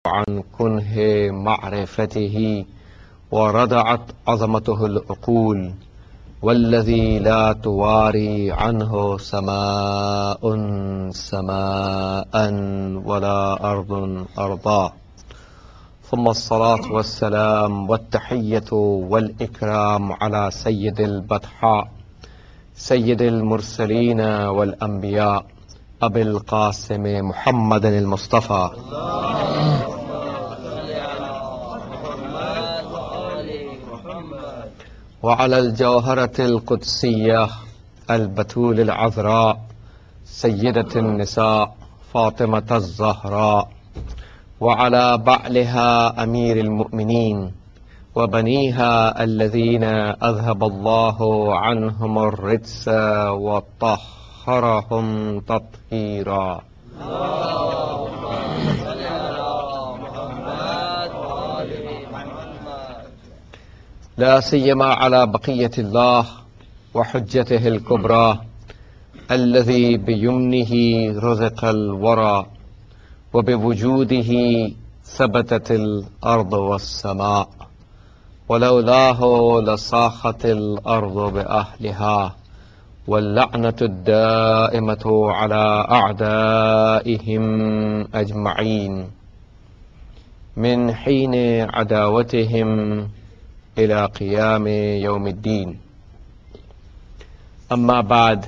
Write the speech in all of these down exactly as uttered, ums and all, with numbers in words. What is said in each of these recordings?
عن كنه معرفته وردعت عظمته العقول، والذي لا تواري عنه سماء سماء ولا أرض أرضا، ثم الصلاة والسلام والتحية والإكرام على سيد البطحاء سيد المرسلين والأنبياء أبي القاسم محمد المصطفى وعلى الجوهرة القدسية البتول العذراء سيدة النساء فاطمة الزهراء، وعلى بعلها أمير المؤمنين وبنيها الذين أذهب الله عنهم الرجس وطهرهم تطهيرا. لا سيما على بقية الله وحجته الكبرى الذي بيمنه رزق الورى وبوجوده ثبتت الأرض والسماء، ولولاه لصاخت الأرض بأهلها، واللعنة الدائمة على أعدائهم أجمعين من حين عداوتهم إلى قيام يوم الدين. أما بعد،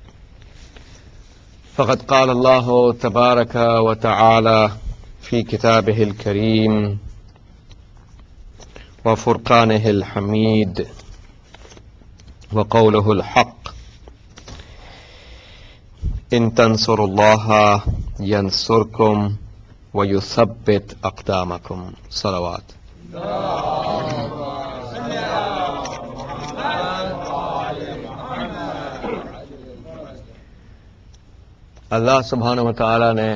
فقد قال الله تبارك وتعالى في كتابه الكريم وفرقانه الحميد وقوله الحق: إن تنصروا الله ينصركم ويثبت أقدامكم. صلوات. اللہ سبحانہ و تعالی نے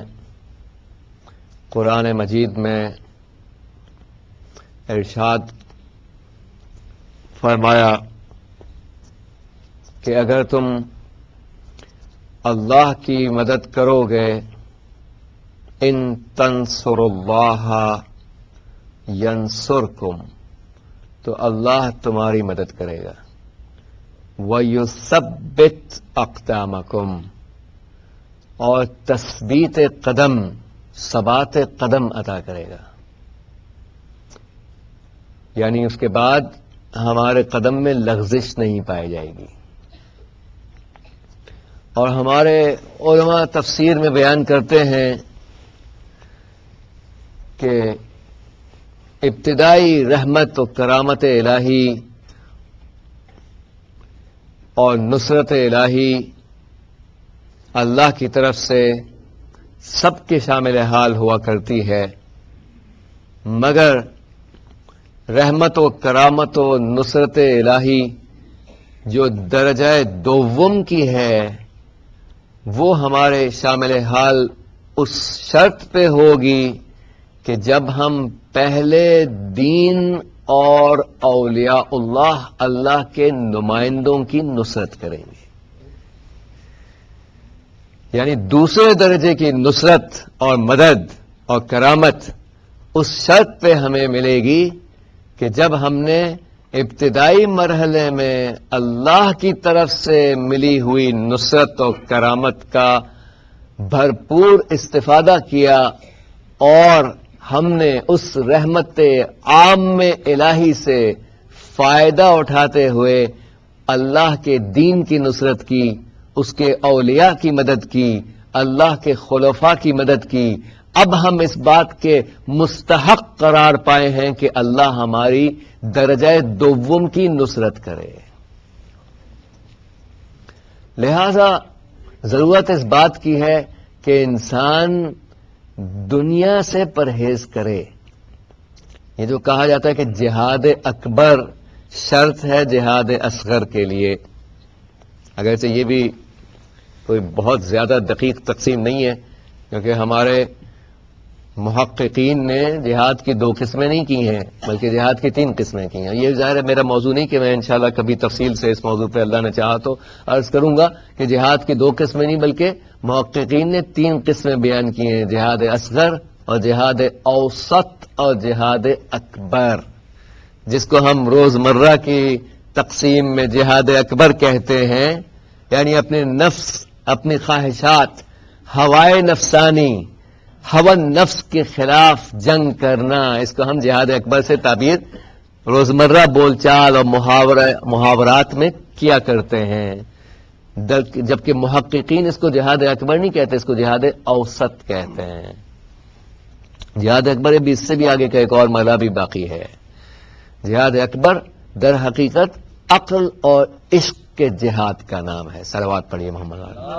قرآن مجید میں ارشاد فرمایا کہ اگر تم اللہ کی مدد کرو گے، ان تنصروا اللہ ینصرکم، تو اللہ تمہاری مدد کرے گا، وَيُثَبِّتْ أَقْدَامَكُمْ، اور تثبیت قدم، ثبات قدم عطا کرے گا، یعنی اس کے بعد ہمارے قدم میں لغزش نہیں پائی جائے گی۔ اور ہمارے علماء تفسیر میں بیان کرتے ہیں کہ ابتدائی رحمت و کرامت الہی اور نصرت الہی اللہ کی طرف سے سب کے شامل حال ہوا کرتی ہے، مگر رحمت و کرامت و نصرت الہی جو درجہ دوم کی ہے، وہ ہمارے شامل حال اس شرط پہ ہوگی کہ جب ہم پہلے دین اور اولیاء اللہ اللہ کے نمائندوں کی نصرت کریں گے، یعنی دوسرے درجے کی نصرت اور مدد اور کرامت اس شرط پہ ہمیں ملے گی کہ جب ہم نے ابتدائی مرحلے میں اللہ کی طرف سے ملی ہوئی نصرت و کرامت کا بھرپور استفادہ کیا اور ہم نے اس رحمت عام الہی سے فائدہ اٹھاتے ہوئے اللہ کے دین کی نصرت کی، اس کے اولیاء کی مدد کی، اللہ کے خلفاء کی مدد کی۔ اب ہم اس بات کے مستحق قرار پائے ہیں کہ اللہ ہماری درجہ دوم کی نصرت کرے، لہذا ضرورت اس بات کی ہے کہ انسان دنیا سے پرہیز کرے۔ یہ جو کہا جاتا ہے کہ جہاد اکبر شرط ہے جہاد اصغر کے لیے، اگرچہ یہ بھی کوئی بہت زیادہ دقیق تقسیم نہیں ہے، کیونکہ ہمارے محققین نے جہاد کی دو قسمیں نہیں کی ہیں بلکہ جہاد کی تین قسمیں کی ہیں۔ یہ ظاہر ہے میرا موضوع نہیں کہ میں انشاءاللہ کبھی تفصیل سے اس موضوع پہ اللہ نے چاہا تو عرض کروں گا کہ جہاد کی دو قسمیں نہیں بلکہ محققین نے تین قسمیں بیان کی ہیں، جہاد اصغر اور جہاد اوسط اور جہاد اکبر، جس کو ہم روزمرہ کی تقسیم میں جہاد اکبر کہتے ہیں، یعنی اپنے نفس، اپنی خواہشات، ہوائے نفسانی، ہوا نفس کے خلاف جنگ کرنا، اس کو ہم جہاد اکبر سے تعبیر روزمرہ بول چال اور محاورات میں کیا کرتے ہیں، جبکہ محققین اس کو جہاد اکبر نہیں کہتے، اس کو جہاد اوسط کہتے ہیں۔ جہاد اکبر بھی اس سے بھی آگے کا ایک اور مرحلہ بھی باقی ہے۔ جہاد اکبر در حقیقت عقل اور عشق کے جہاد کا نام ہے۔ صلوات پڑھیے محمد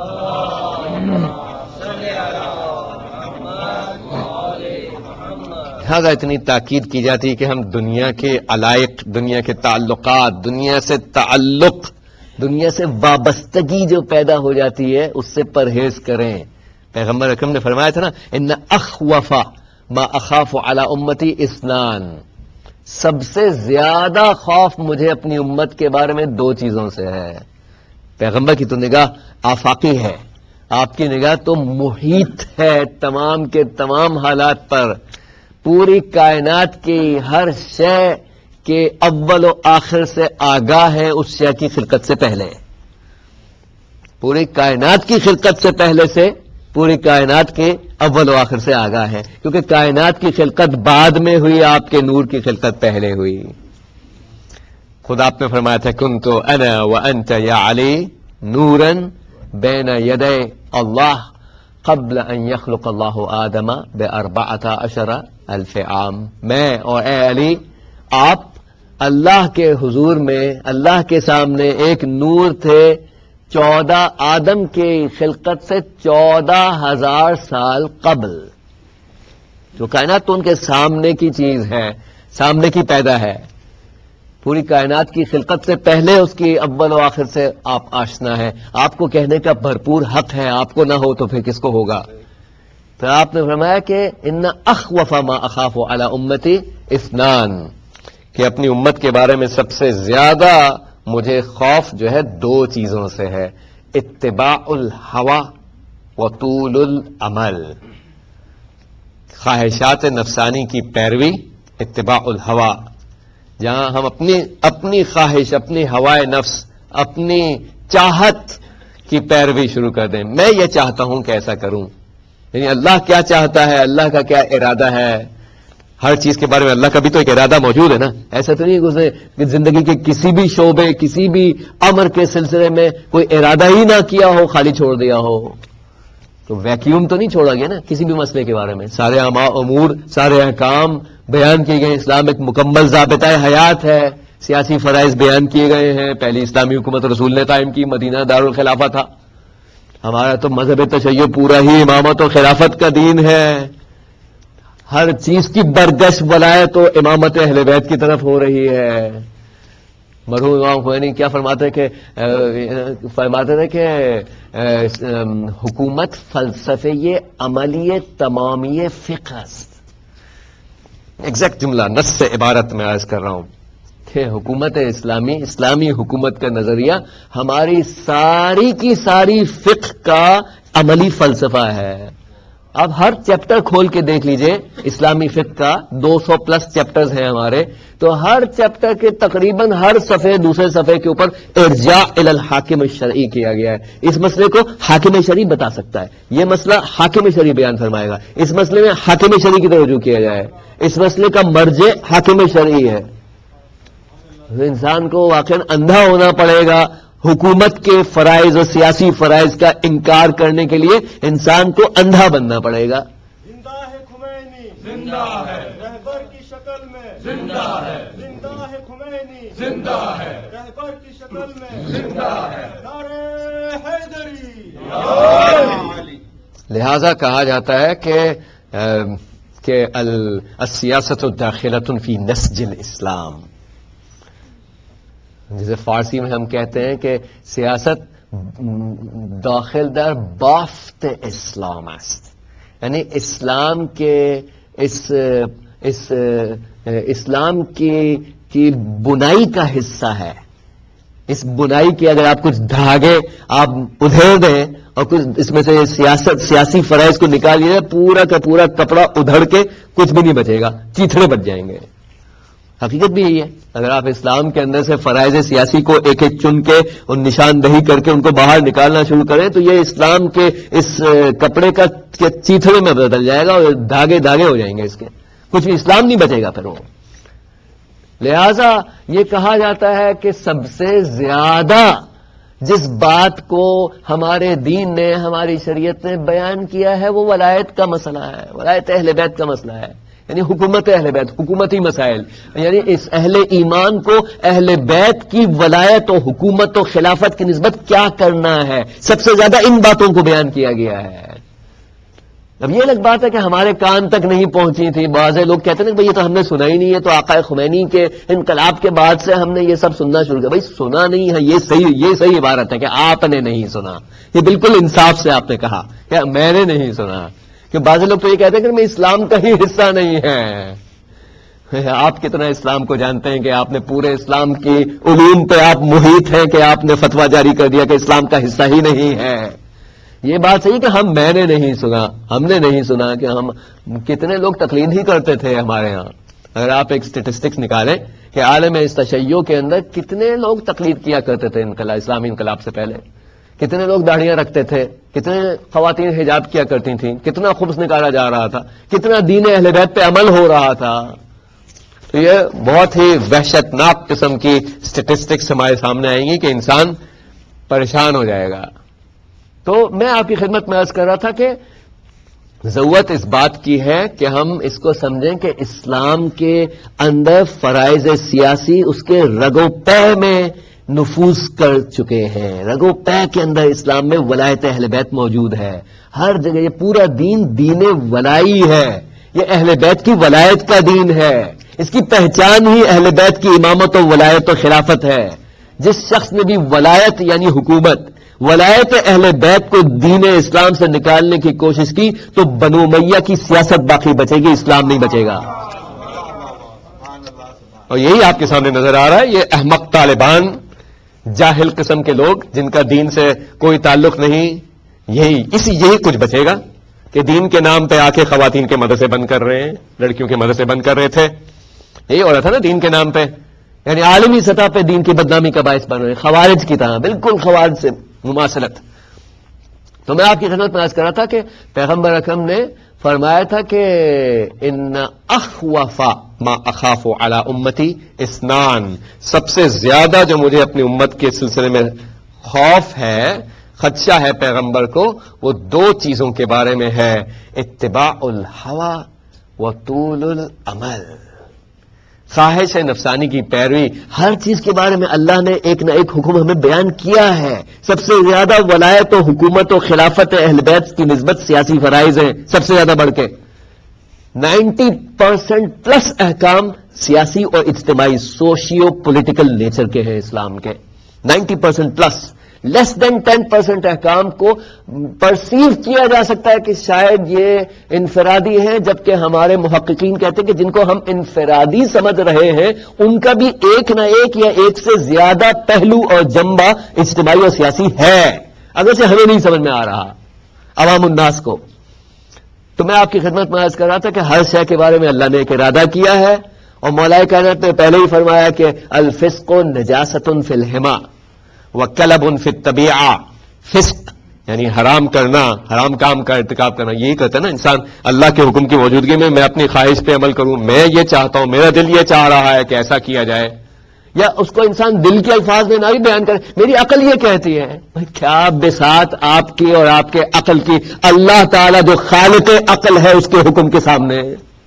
لہذا اتنی تاکید کی جاتی ہے کہ ہم دنیا کے علائق، دنیا کے تعلقات، دنیا سے تعلق، دنیا سے وابستگی جو پیدا ہو جاتی ہے اس سے پرہیز کریں۔ پیغمبر اکرم نے فرمایا تھا نا، ان اخوف ما اخاف علی امتی اسنان، سب سے زیادہ خوف مجھے اپنی امت کے بارے میں دو چیزوں سے ہے۔ پیغمبر کی تو نگاہ آفاقی ہے، آپ کی نگاہ تو محیط ہے تمام کے تمام حالات پر، پوری کائنات کی ہر شے کے اول و آخر سے آگاہ ہے اس شے کی خلقت سے پہلے، پوری کائنات کی خلقت سے پہلے سے پوری کائنات کے اول و آخر سے آگاہ ہے، کیونکہ کائنات کی خلقت بعد میں ہوئی، آپ کے نور کی خلقت پہلے ہوئی۔ خود آپ نے فرمایا تھا کنت انا وانت یا علی نورا بین یدی اللہ قبل ان یخلق اللہ آدم باربعۃ عشر الف عام، میں اور اے علی آپ اللہ کے حضور میں، اللہ کے سامنے ایک نور تھے چودہ آدم کی خلقت سے چودہ ہزار سال قبل۔ جو کائنات تو ان کے سامنے کی چیز ہے، سامنے کی پیدا ہے، پوری کائنات کی خلقت سے پہلے اس کی اول و آخر سے آپ آشنا ہے، آپ کو کہنے کا بھرپور حق ہے، آپ کو نہ ہو تو پھر کس کو ہوگا؟ تو آپ نے فرمایا کہ ان اخوف ما اخاف علی امتی اثنان، کہ اپنی امت کے بارے میں سب سے زیادہ مجھے خوف جو ہے دو چیزوں سے ہے، اتباع الہوا و طول العمل، خواہشات نفسانی کی پیروی، اتباع الہوا، جہاں ہم اپنی اپنی خواہش، اپنی ہوائے نفس، اپنی چاہت کی پیروی شروع کر دیں، میں یہ چاہتا ہوں کہ ایسا کروں، یعنی اللہ کیا چاہتا ہے، اللہ کا کیا ارادہ ہے، ہر چیز کے بارے میں اللہ کا بھی تو ایک ارادہ موجود ہے نا، ایسا تو نہیں کہ اس نے زندگی کے کسی بھی شعبے، کسی بھی امر کے سلسلے میں کوئی ارادہ ہی نہ کیا ہو، خالی چھوڑ دیا ہو، تو ویکیوم تو نہیں چھوڑا گیا نا کسی بھی مسئلے کے بارے میں، سارے امور، سارے احکام بیان کیے گئے، اسلام ایک مکمل ضابطۂ حیات ہے، سیاسی فرائض بیان کیے گئے ہیں، پہلی اسلامی حکومت رسول نے قائم کی، مدینہ دارالخلافہ تھا، ہمارا تو مذہب تشیع پورا ہی امامت و خلافت کا دین ہے، ہر چیز کی برگش بلائے تو امامت اہل بیت کی طرف ہو رہی ہے۔ مرحوم امام خمینی کیا فرماتے کہ فرماتے تھے کہ حکومت فلسفے عملی تمامی فقہ است، ایگزیکٹ جملہ نص سے عبارت میں عرض کر رہا ہوں کہ حکومت اسلامی، اسلامی حکومت کا نظریہ ہماری ساری کی ساری فقہ کا عملی فلسفہ ہے۔ اب ہر چیپٹر کھول کے دیکھ لیجئے اسلامی فقہ کا، دو سو پلس چیپٹرز ہیں ہمارے، تو ہر چیپٹر کے تقریباً ہر صفحے دوسرے صفحے کے اوپر ارجاع الی الحاکم الشرعی کیا گیا ہے، اس مسئلے کو حاکم شرعی بتا سکتا ہے، یہ مسئلہ حاکم شرعی بیان فرمائے گا، اس مسئلے میں حاکم شرعی کی طرف رجوع کیا جائے، اس مسئلے کا مرجع حاکم شرعی ہے۔ انسان کو واقعاً اندھا ہونا پڑے گا حکومت کے فرائض اور سیاسی فرائض کا انکار کرنے کے لیے، انسان کو اندھا بننا پڑے گا۔ زندہ ہے خمینی، زندہ ہے رہبر کی شکل میں، زندہ ہے زندہ ہے خمینی، زندہ ہے رہبر کی شکل میں، زندہ ہے نعرہ حیدری۔ لہذا کہا جاتا ہے کہ کہ السیاست داخلۃ فی نسج الاسلام، جسے فارسی میں ہم کہتے ہیں کہ سیاست داخل در بافت اسلام است، یعنی اسلام کے اس اس اسلام کی کی بنائی کا حصہ ہے، اس بنائی کی اگر آپ کچھ دھاگے آپ ادھیر دیں اور کچھ اس میں سے سیاست سیاسی فرائض کو نکال لیا، پورا کا پورا کپڑا ادھڑ کے کچھ بھی نہیں بچے گا، چیتھڑے بچ جائیں گے. حقیقت بھی یہی ہے. اگر آپ اسلام کے اندر سے فرائض سیاسی کو ایک ایک چن کے اور نشاندہی کر کے ان کو باہر نکالنا شروع کریں تو یہ اسلام کے اس کپڑے کا چیتھڑے میں بدل جائے گا اور دھاگے دھاگے ہو جائیں گے اس کے، کچھ بھی اسلام نہیں بچے گا پھر وہ. لہذا یہ کہا جاتا ہے کہ سب سے زیادہ جس بات کو ہمارے دین نے، ہماری شریعت نے بیان کیا ہے وہ ولایت کا مسئلہ ہے، ولایت اہل بیت کا مسئلہ ہے، یعنی حکومت اہل بیت، حکومتی مسائل. یعنی اس اہل ایمان کو اہل بیت کی ولایت و حکومت و خلافت کی نسبت کیا کرنا ہے، سب سے زیادہ ان باتوں کو بیان کیا گیا ہے. اب یہ الگ بات ہے کہ ہمارے کان تک نہیں پہنچی تھی. بعض لوگ کہتے ہیں کہ بھئی یہ تو ہم نے سنا ہی نہیں ہے، تو آقا خمینی کے انقلاب کے بعد سے ہم نے یہ سب سننا شروع کیا. بھئی سنا نہیں ہے، یہ صحیح یہ صحیح عبارت ہے کہ آپ نے نہیں سنا. یہ بالکل انصاف سے آپ نے کہا کہ میں نے نہیں سنا. کہ بعض لوگ تو یہ کہتے ہیں کہ میں اسلام کا ہی حصہ نہیں ہے. آپ کتنا اسلام کو جانتے ہیں کہ آپ نے پورے اسلام کی علوم پہ آپ محیط ہیں کہ آپ نے فتویٰ جاری کر دیا کہ اسلام کا حصہ ہی نہیں ہے. یہ بات صحیح کہ ہم میں نے نہیں سنا، ہم نے نہیں سنا کہ ہم کتنے لوگ تقلید ہی کرتے تھے ہمارے ہاں. اگر آپ ایک اسٹیٹسٹکس نکالیں کہ عالم استشیع کے اندر کتنے لوگ تقلید کیا کرتے تھے انقلاب اسلامی انقلاب سے پہلے، کتنے لوگ داڑھیاں رکھتے تھے، کتنے خواتین حجاب کیا کرتی تھیں، کتنا خبز نکالا جا رہا تھا، کتنا دین اہل بیت پہ عمل ہو رہا تھا. تو یہ بہت ہی وحشت ناک قسم کی اسٹیٹسٹکس ہمارے سامنے آئیں گی کہ انسان پریشان ہو جائے گا. تو میں آپ کی خدمت میں عرض کر رہا تھا کہ ضرورت اس بات کی ہے کہ ہم اس کو سمجھیں کہ اسلام کے اندر فرائض سیاسی اس کے رگ و پے میں نفوذ کر چکے ہیں. رگ و پے کے اندر اسلام میں ولایت اہل بیت موجود ہے ہر جگہ. یہ پورا دین دین ولائی ہے، یہ اہل بیت کی ولایت کا دین ہے. اس کی پہچان ہی اہل بیت کی امامت و ولایت و خلافت ہے. جس شخص نے بھی ولایت یعنی حکومت، ولایت اہل بیت کو دین اسلام سے نکالنے کی کوشش کی تو بنو امیہ کی سیاست باقی بچے گی، اسلام نہیں بچے گا. اور یہی آپ کے سامنے نظر آ رہا ہے. یہ احمق طالبان، جاہل قسم کے لوگ جن کا دین سے کوئی تعلق نہیں، یہی اسی یہی کچھ بچے گا کہ دین کے نام پہ آ کے خواتین کے مدرسے بند کر رہے ہیں، لڑکیوں کے مدرسے بند کر رہے تھے. یہی ہو رہا تھا نا دین کے نام پہ، یعنی عالمی سطح پہ دین کی بدنامی کا باعث بن رہے ہیں، خوارج کی طرح، بالکل خوارج سے مماثلت. تو میں آپ کی خدمت میں عرض کر رہا تھا کہ پیغمبر اکرم نے فرمایا تھا کہ ان اخوف ما اخاف علی امتی اسنان، سب سے زیادہ جو مجھے اپنی امت کے سلسلے میں خوف ہے، خدشہ ہے پیغمبر کو، وہ دو چیزوں کے بارے میں ہے: اتباع الہوی و طول العمل. خواہش نفسانی کی پیروی. ہر چیز کے بارے میں اللہ نے ایک نہ ایک حکم ہمیں بیان کیا ہے. سب سے زیادہ ولایت و حکومت و خلافت اہل بیت کی نسبت سیاسی فرائض ہیں سب سے زیادہ بڑھ کے. نائنٹی پرسینٹ پلس احکام سیاسی اور اجتماعی سوشیو پولیٹیکل نیچر کے ہیں اسلام کے. Ninety percent plus. Less than ten percent احکام کو پرسیو کیا جا سکتا ہے کہ شاید یہ انفرادی ہیں، جبکہ ہمارے محققین کہتے ہیں کہ جن کو ہم انفرادی سمجھ رہے ہیں ان کا بھی ایک نہ ایک یا ایک سے زیادہ پہلو اور جنبہ اجتماعی اور سیاسی ہے، اگرچہ ہمیں نہیں سمجھ میں آ رہا عوام الناس کو. تو میں آپ کی خدمت میں عرض کر رہا تھا کہ ہر شے کے بارے میں اللہ نے ایک ارادہ کیا ہے، اور مولا کائنات نے پہلے ہی فرمایا کہ الفسق نجاست فی الحما وکلب فی الطبیعہ. فسق یعنی حرام کرنا، حرام کام کا ارتکاب کرنا. یہی کہتا ہے نا انسان اللہ کے حکم کی موجودگی میں میں اپنی خواہش پہ عمل کروں، میں یہ چاہتا ہوں، میرا دل یہ چاہ رہا ہے کہ ایسا کیا جائے، یا اس کو انسان دل کے الفاظ میں نہ بھی بیان کرے، میری عقل یہ کہتی ہے. کیا بساط آپ کی اور آپ کے عقل کی، اللہ تعالیٰ جو خالق عقل ہے اس کے حکم کے سامنے.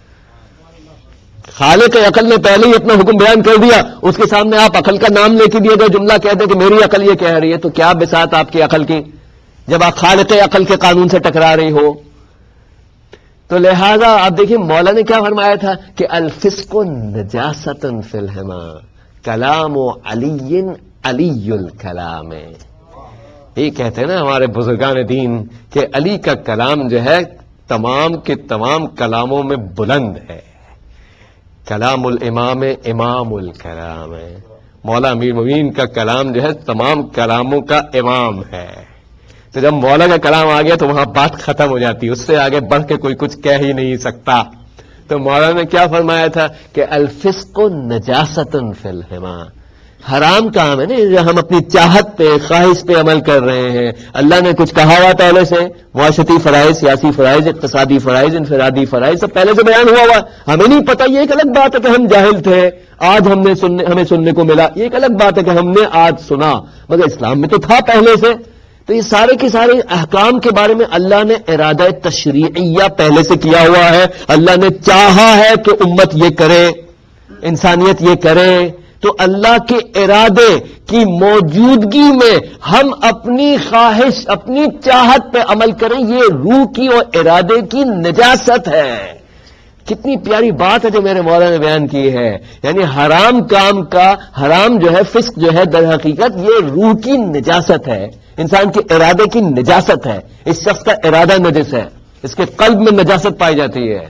خالق عقل نے پہلے ہی اپنا حکم بیان کر دیا، اس کے سامنے آپ عقل کا نام لے کے دیے گئے جملہ کہہ دیں کہ میری عقل یہ کہہ رہی ہے. تو کیا بساط آپ کی عقل کی جب آپ خالق عقل کے قانون سے ٹکرا رہی ہو. تو لہذا آپ دیکھیں مولا نے کیا فرمایا تھا کہ الفسق نجاست فی الحما کلام علی علی الکلام. یہ کہتے ہیں نا ہمارے بزرگان دین کہ علی کا کلام جو ہے تمام کے تمام کلاموں میں بلند ہے. کلام الامام امام الکلام ہے. مولا امیر المومنین کا کلام جو ہے تمام کلاموں کا امام ہے. تو جب مولا کا کلام آ گیا تو وہاں بات ختم ہو جاتی، اس سے آگے بڑھ کے کوئی کچھ کہہ ہی نہیں سکتا. تو مولا نے کیا فرمایا تھا کہ الفسق نجاست فی الحما، حرام کام ہے نا ہم اپنی چاہت پہ خواہش پہ عمل کر رہے ہیں. اللہ نے کچھ کہا ہوا پہلے سے، معاشرتی فرائض، سیاسی فرائض، اقتصادی فرائض، انفرادی فرائض سب پہلے سے بیان ہوا ہوا، ہمیں نہیں پتہ. یہ ایک الگ بات ہے کہ ہم جاہل تھے، آج ہم نے سننے ہمیں سننے کو ملا، یہ ایک الگ بات ہے کہ ہم نے آج سنا، مگر اسلام میں تو تھا پہلے سے. تو یہ سارے کے سارے احکام کے بارے میں اللہ نے ارادہ تشریعیہ پہلے سے کیا ہوا ہے. اللہ نے چاہا ہے کہ امت یہ کرے، انسانیت یہ کرے. تو اللہ کے ارادے کی موجودگی میں ہم اپنی خواہش، اپنی چاہت پہ عمل کریں، یہ روح کی اور ارادے کی نجاست ہے. کتنی پیاری بات ہے جو میرے مولا نے بیان کی ہے. یعنی حرام کام کا، حرام جو ہے، فسق جو ہے، در حقیقت یہ روح کی نجاست ہے، انسان کے ارادے کی نجاست ہے. اس شخص کا ارادہ نجس ہے، اس کے قلب میں نجاست پائی جاتی ہے.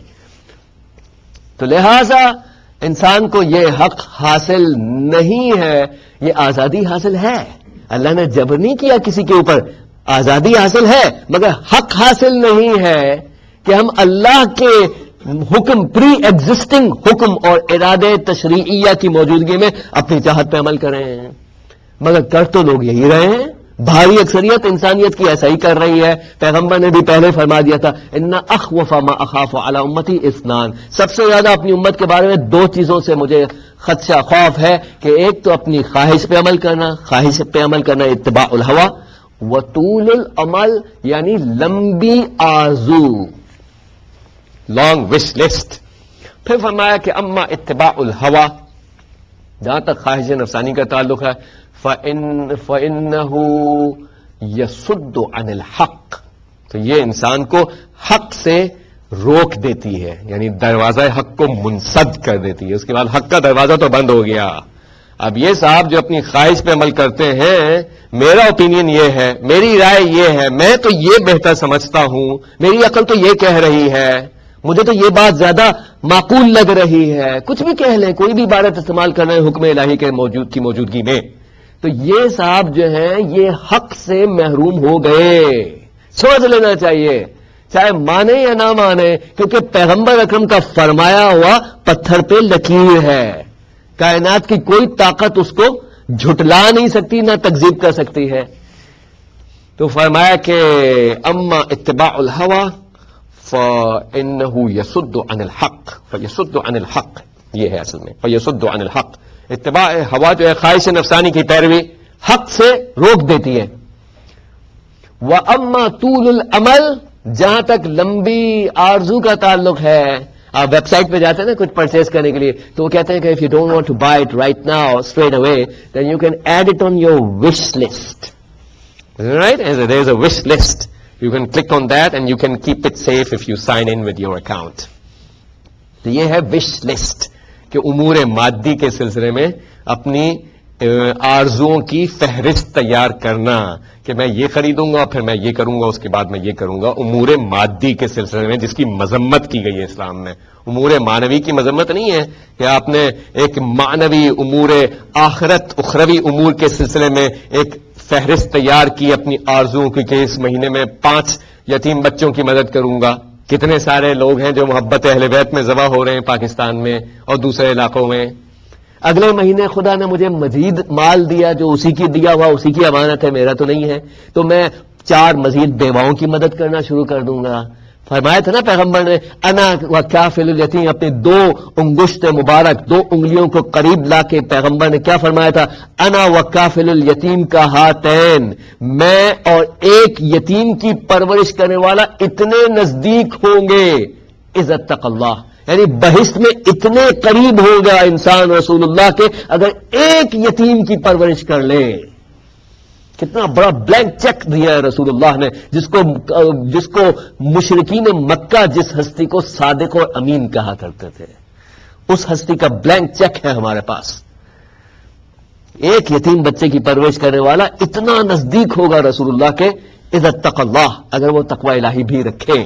تو لہذا انسان کو یہ حق حاصل نہیں ہے، یہ آزادی حاصل ہے. اللہ نے جبر نہیں کیا کسی کے اوپر، آزادی حاصل ہے، مگر حق حاصل نہیں ہے کہ ہم اللہ کے حکم، پری ایگزسٹنگ حکم اور ارادے تشریعیہ کی موجودگی میں اپنی چاہت پہ عمل کریں. مگر کر تو لوگ یہی رہے ہیں، بھاری اکثریت انسانیت کی ایسا ہی کر رہی ہے. پیغمبر نے بھی پہلے فرما دیا تھا ان اخوف ما اخاف علی امتی اثنان، سب سے زیادہ اپنی امت کے بارے میں دو چیزوں سے مجھے خدشہ، خوف ہے کہ ایک تو اپنی خواہش پہ عمل کرنا، خواہش پہ عمل کرنا اتباع الہوا، وطول العمل یعنی لمبی آرزو، لانگ وش لسٹ. پھر فرمایا کہ اما اتباع الہوا، جہاں تک خواہش نفسانی کا تعلق ہے، فَإِن فَإِنَّهُ يَصُدُّ عَنِ الْحَقِّ، تو یہ انسان کو حق سے روک دیتی ہے، یعنی دروازہ حق کو منسد کر دیتی ہے. اس کے بعد حق کا دروازہ تو بند ہو گیا. اب یہ صاحب جو اپنی خواہش پہ عمل کرتے ہیں، میرا اوپینین یہ ہے، میری رائے یہ ہے، میں تو یہ بہتر سمجھتا ہوں، میری عقل تو یہ کہہ رہی ہے، مجھے تو یہ بات زیادہ معقول لگ رہی ہے، کچھ بھی کہہ لیں، کوئی بھی عبارت استعمال کرنا ہے حکم الہی کے موجود کی موجودگی میں. تو یہ صاحب جو ہیں یہ حق سے محروم ہو گئے. سمجھ لینا چاہیے، چاہے مانے یا نہ مانے، کیونکہ پیغمبر اکرم کا فرمایا ہوا پتھر پہ لکیر ہے. کائنات کی کوئی طاقت اس کو جھٹلا نہیں سکتی، نہ تکذیب کر سکتی ہے. تو فرمایا کہ اما اتباع الہوا فَإِنَّهُ يَصُدُّ عَنِ الْحَقِّ، فَيَصُدُّ عَنِ الْحَقِّ، یہ ہے اصل میں فَيَصُدُّ عَنِ الْحَقِّ. اتباع ہوا جو ہے خواہش نفسانی کی پیروی، حق سے روک دیتی ہے. وَأَمَّا طُولُ الْعَمَلِ، جہاں تک لمبی آرزو کا تعلق ہے، آپ ویب سائٹ پہ جاتے ہیں نا کچھ پرچیز کرنے کے لیے، تو وہ کہتے ہیں کہ if you don't want to buy it right now straight away then you can add it on your wish list, right? As there is a wish list, you can click on that and you can keep it safe if you sign in with your account. تو یہ ہے wish list کہ امور مادی کے سلسلے میں اپنی آرزوؤں کی فہرست تیار کرنا کہ میں یہ خریدوں گا، پھر میں یہ کروں گا، اس کے بعد میں یہ کروں گا. امور مادی کے سلسلے میں جس کی مذمت کی گئی ہے اسلام میں. امور معنوی کی مذمت نہیں ہے کہ آپ نے ایک معنوی امور آخرت اخروی امور کے سلسلے میں ایک فہرست تیار کی اپنی آرزوؤں کی کہ اس مہینے میں پانچ یتیم بچوں کی مدد کروں گا. کتنے سارے لوگ ہیں جو محبت اہل بیت میں ذبح ہو رہے ہیں پاکستان میں اور دوسرے علاقوں میں. اگلے مہینے خدا نے مجھے مزید مال دیا جو اسی کی دیا ہوا اسی کی امانت ہے، میرا تو نہیں ہے، تو میں چار مزید بیواؤں کی مدد کرنا شروع کر دوں گا. فرمایا تھا نا پیغمبر نے انا وکافل الیتیم، اپنے دو انگشت مبارک دو انگلیوں کو قریب لا کے پیغمبر نے کیا فرمایا تھا؟ انا وکافل الیتیم کا ہاتین، میں اور ایک یتیم کی پرورش کرنے والا اتنے نزدیک ہوں گے. عزت تق اللہ، یعنی بہشت میں اتنے قریب ہوگا انسان رسول اللہ کے اگر ایک یتیم کی پرورش کر لے. کتنا بڑا بلینک چیک دیا ہے رسول اللہ نے، جس کو جس کو مشرکین مکہ جس ہستی کو صادق اور امین کہا کرتے تھے، اس ہستی کا بلینک چیک ہے ہمارے پاس. ایک یتیم بچے کی پرورش کرنے والا اتنا نزدیک ہوگا رسول اللہ کے. عزت تق اللہ، اگر وہ تقوی الہی بھی رکھے.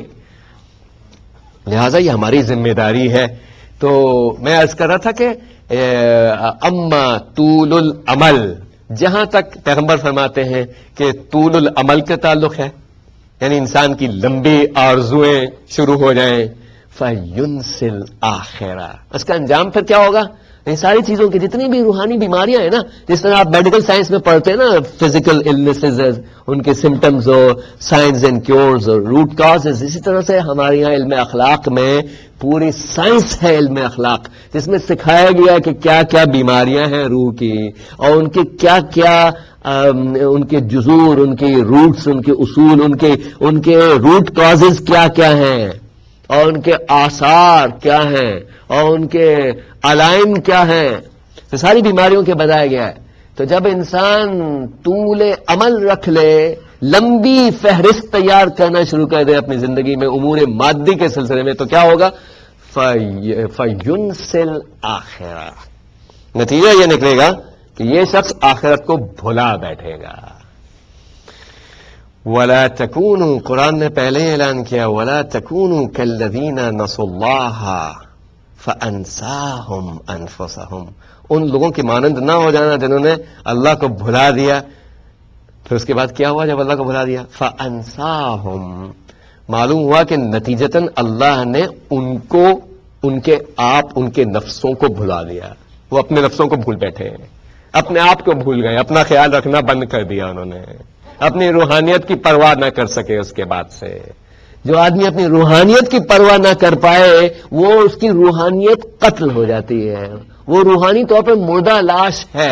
لہذا یہ ہماری ذمہ داری ہے. تو میں عرض کر رہا تھا کہ اما طول العمل جہاں تک پیغمبر فرماتے ہیں کہ طول العمل کا تعلق ہے، یعنی انسان کی لمبی آرزویں شروع ہو جائیں، فَيُنْسِل آخرہ، اس کا انجام پھر کیا ہوگا؟ یہ ساری چیزوں کی جتنی بھی روحانی بیماریاں ہیں نا، جس طرح آپ میڈیکل سائنس میں پڑھتے ہیں نا، فزیکل النیسز، ان کے سمٹمز اور سائنس اینڈ کیورز اور روٹ کازز، اسی طرح سے ہمارے یہاں علم اخلاق میں پوری سائنس ہے، علم اخلاق، جس میں سکھایا گیا کہ کیا کیا بیماریاں ہیں روح کی، اور ان کے کیا کیا ان کے جذور، ان کے روٹس، ان کے اصول، ان کے ان کے روٹ کازز کیا کیا ہیں، اور ان کے آثار کیا ہیں، اور ان کے علائم کیا ہیں، تو ساری بیماریوں کے بتایا گیا ہے. تو جب انسان طول عمل رکھ لے، لمبی فہرست تیار کرنا شروع کر دے اپنی زندگی میں امور مادی کے سلسلے میں، تو کیا ہوگا؟ فَيُنْسِل آخرہ، نتیجہ یہ نکلے گا کہ یہ شخص آخرت کو بھلا بیٹھے گا. وَلَا تَكُونُوا، قرآن نے پہلے ہی اعلان کیا، وَلَا تَكُونُوا كَالَّذِينَ نَسُوا اللَّهَ فَأَنْسَاهُمْ أَنفُسَهُمْ، ان لوگوں کی مانند نہ ہو جانا جنہوں نے اللہ کو بھلا دیا. پھر اس کے بعد کیا ہوا جب اللہ کو بھلا دیا؟ فَأَنْسَاهُمْ، معلوم ہوا کہ نتیجتاً اللہ نے ان کو، ان کے آپ، ان کے نفسوں کو بھلا دیا. وہ اپنے نفسوں کو بھول بیٹھے، اپنے آپ کو بھول گئے، اپنا خیال رکھنا بند کر دیا انہوں نے، اپنی روحانیت کی پرواہ نہ کر سکے. اس کے بعد سے جو آدمی اپنی روحانیت کی پرواہ نہ کر پائے، وہ اس کی روحانیت قتل ہو جاتی ہے، وہ روحانی طور پر مردہ لاش ہے.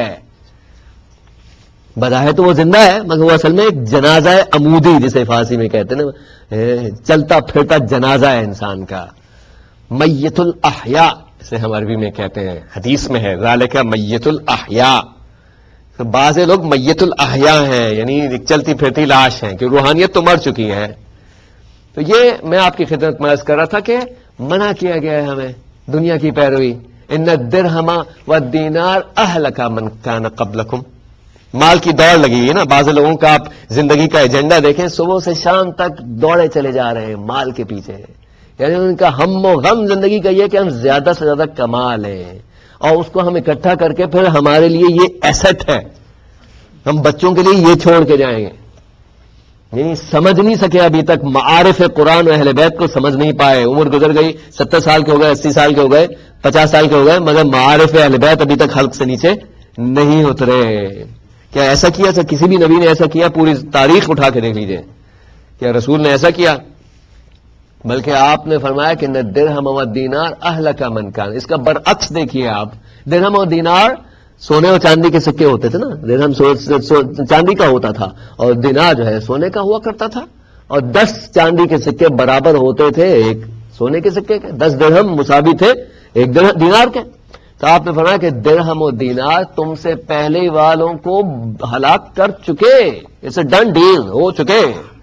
بظاہر تو وہ زندہ ہے، مگر وہ اصل میں ایک جنازہ عمودی، جسے فارسی میں کہتے ہیں نا، چلتا پھرتا جنازہ ہے انسان کا. میت الاحیاء اسے ہم عربی میں کہتے ہیں، حدیث میں ہے ذالک میت الاحیاء. تو بعض لوگ میت الاحیاء ہیں، یعنی ایک چلتی پھرتی لاش ہیں، کہ روحانیت تو مر چکی ہے. تو یہ میں آپ کی خدمت میں عرض کر رہا تھا کہ منع کیا گیا ہے ہمیں دنیا کی پیروی. ان الدرہم والدینار اہلک من کان قبلکم، مال کی دوڑ لگی ہے نا. بعض لوگوں کا آپ زندگی کا ایجنڈا دیکھیں، صبح سے شام تک دوڑے چلے جا رہے ہیں مال کے پیچھے، یعنی ان کا ہم و غم زندگی کا یہ کہ ہم زیادہ سے زیادہ کما لیں، اور اس کو ہم اکٹھا کر کے پھر ہمارے لیے یہ ایسٹ ہے، ہم بچوں کے لیے یہ چھوڑ کے جائیں گے. یعنی سمجھ نہیں سکے ابھی تک معارف قرآن و اہل بیت کو سمجھ نہیں پائے. عمر گزر گئی، ستر سال کے ہو گئے، اسی سال کے ہو گئے، پچاس سال کے ہو گئے، مگر معارف اہل بیت ابھی تک حلق سے نیچے نہیں اترے. کیا ایسا کیا تھا؟ کسی بھی نبی نے ایسا کیا؟ پوری تاریخ اٹھا کے دیکھ لیجئے، کیا رسول نے ایسا کیا؟ بلکہ آپ نے فرمایا کہ نہ درہم و دینار اہلک من کان. اس کا برعکس دیکھیے آپ، درہم و دینار سونے اور چاندی کے سکے ہوتے تھے نا، درہم چاندی کا ہوتا تھا اور دینار جو ہے سونے کا ہوا کرتا تھا، اور دس چاندی کے سکے برابر ہوتے تھے ایک سونے کے سکے کے، دس درہم مساوی تھے ایک دینار کے. تو آپ نے فرمایا کہ درہم و دینار تم سے پہلے والوں کو ہلاک کر چکے، اسے ڈن ڈیل ہو چکے،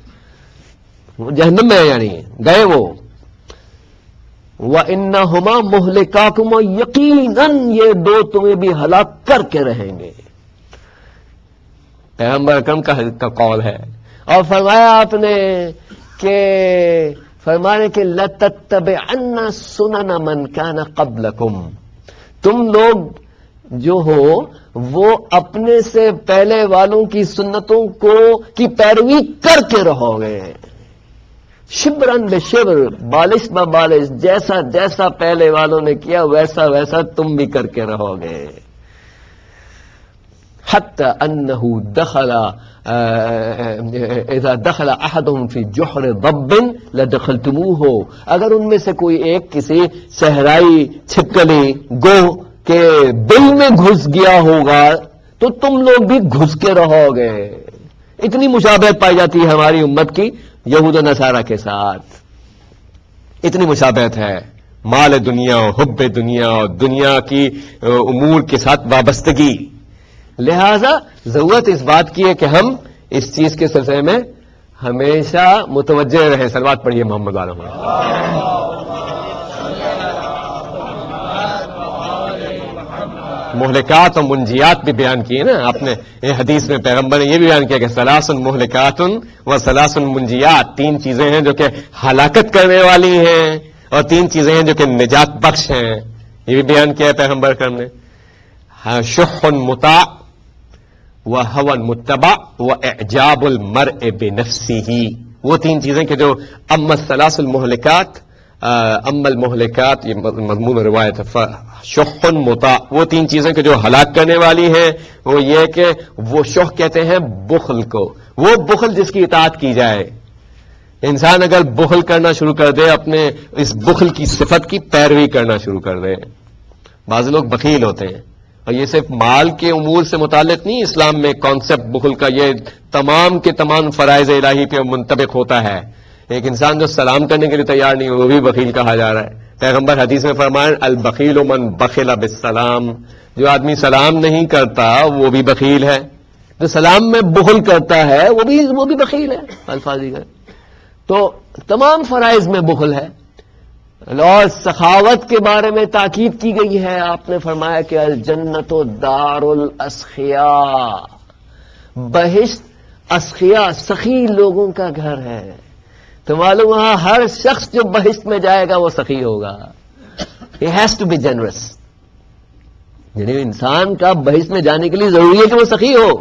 جہنم میں یعنی گئے وہ. وَإِنَّهُمَا مُهْلِكَاكُمْ، یقیناً یہ دو تمہیں بھی ہلاک کر کے رہیں گے. پیغمبر اکرم کا قول ہے. اور فرمایا آپ نے کہ فرمانے کہ لَتَتَّبِعَنَّ سُنَنَ مَنْ كَانَ قَبْلَكُمْ، تم لوگ جو ہو وہ اپنے سے پہلے والوں کی سنتوں کو کی پیروی کر کے رہو گے. شبرن بے شبر، بالش ب بالش، جیسا جیسا پہلے والوں نے کیا ویسا ویسا تم بھی کر کے رہو گے. حتی انہ دخل اذا دخل احدهم فی جحر ضب لدخلتموہ، اگر ان میں سے کوئی ایک کسی صحرائی چھپکلی گوہ کے بل میں گھس گیا ہوگا تو تم لوگ بھی گھس کے رہو گے. اتنی مشابہت پائی جاتی ہے ہماری امت کی یہود و نصارہ کے ساتھ، اتنی مشابہت ہے. مال دنیا، حب دنیا اور دنیا کی امور کے ساتھ وابستگی. لہذا ضرورت اس بات کی ہے کہ ہم اس چیز کے سلسلے میں ہمیشہ متوجہ رہیں. صلوات پڑھیے محمد علیہ وسلم. مہلکات اور منجیات بھی بیان کیے نا آپ نے. یہ حدیث میں پیغمبر نے یہ بھی بیان کیا کہ ثلاث مہلکات و ثلاث منجیات، تین چیزیں ہیں جو کہ ہلاکت کرنے والی ہیں اور تین چیزیں ہیں جو کہ نجات بخش ہیں. یہ بھی بیان کیا ہے پیغمبر کرم نے. شح مطاع وَهَوًى الْمُتَّبَعُ وَإِعْجَابُ الْمَرْءِ بِنَفْسِهِ. وہ تین چیزیں کہ جو اما الثلاث المہلکات، اما المہلکات، یہ مضمون روایت ہے، شح مطاع، وہ تین چیزیں کہ جو ہلاک کرنے والی ہیں، وہ یہ کہ وہ شح کہتے ہیں بخل کو، وہ بخل جس کی اطاعت کی جائے. انسان اگر بخل کرنا شروع کر دے، اپنے اس بخل کی صفت کی پیروی کرنا شروع کر دے. بعض لوگ بخیل ہوتے ہیں، اور یہ صرف مال کے امور سے متعلق نہیں، اسلام میں کانسیپٹ بخل کا یہ تمام کے تمام فرائض الہی پہ منطبق ہوتا ہے. ایک انسان جو سلام کرنے کے لیے تیار نہیں، وہ بھی بخیل کہا جا رہا ہے. پیغمبر حدیث میں فرمائیں البخیل من بخل بالسلام، جو آدمی سلام نہیں کرتا وہ بھی بخیل ہے، جو سلام میں بخل کرتا ہے وہ بھی وہ بھی بخیل ہے. الفاظ دیگر تو تمام فرائض میں بخل ہے. اور سخاوت کے بارے میں تاکید کی گئی ہے. آپ نے فرمایا کہ الجنت دار الاسخیاء، بہشت اسخیاء سخی لوگوں کا گھر ہے. تو معلوم وہاں ہر شخص جو بہشت میں جائے گا وہ سخی ہوگا. He has to be generous. یعنی انسان کا بہشت میں جانے کے لیے ضروری ہے کہ وہ سخی ہو.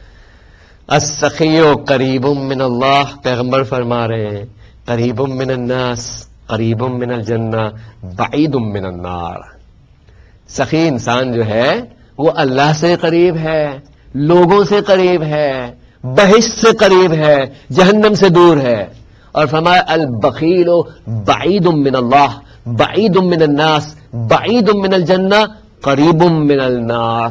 السخی قریب من اللہ، پیغمبر فرما رہے ہیں قریب من الناس قریب من الجنہ بعید من النار. سخی انسان جو ہے وہ اللہ سے قریب ہے، لوگوں سے قریب ہے، بہشت سے قریب ہے، جہنم سے دور ہے. اور فرمایا البخیل بعید من اللہ بعید من الناس بعید من الجنہ قریب من النار.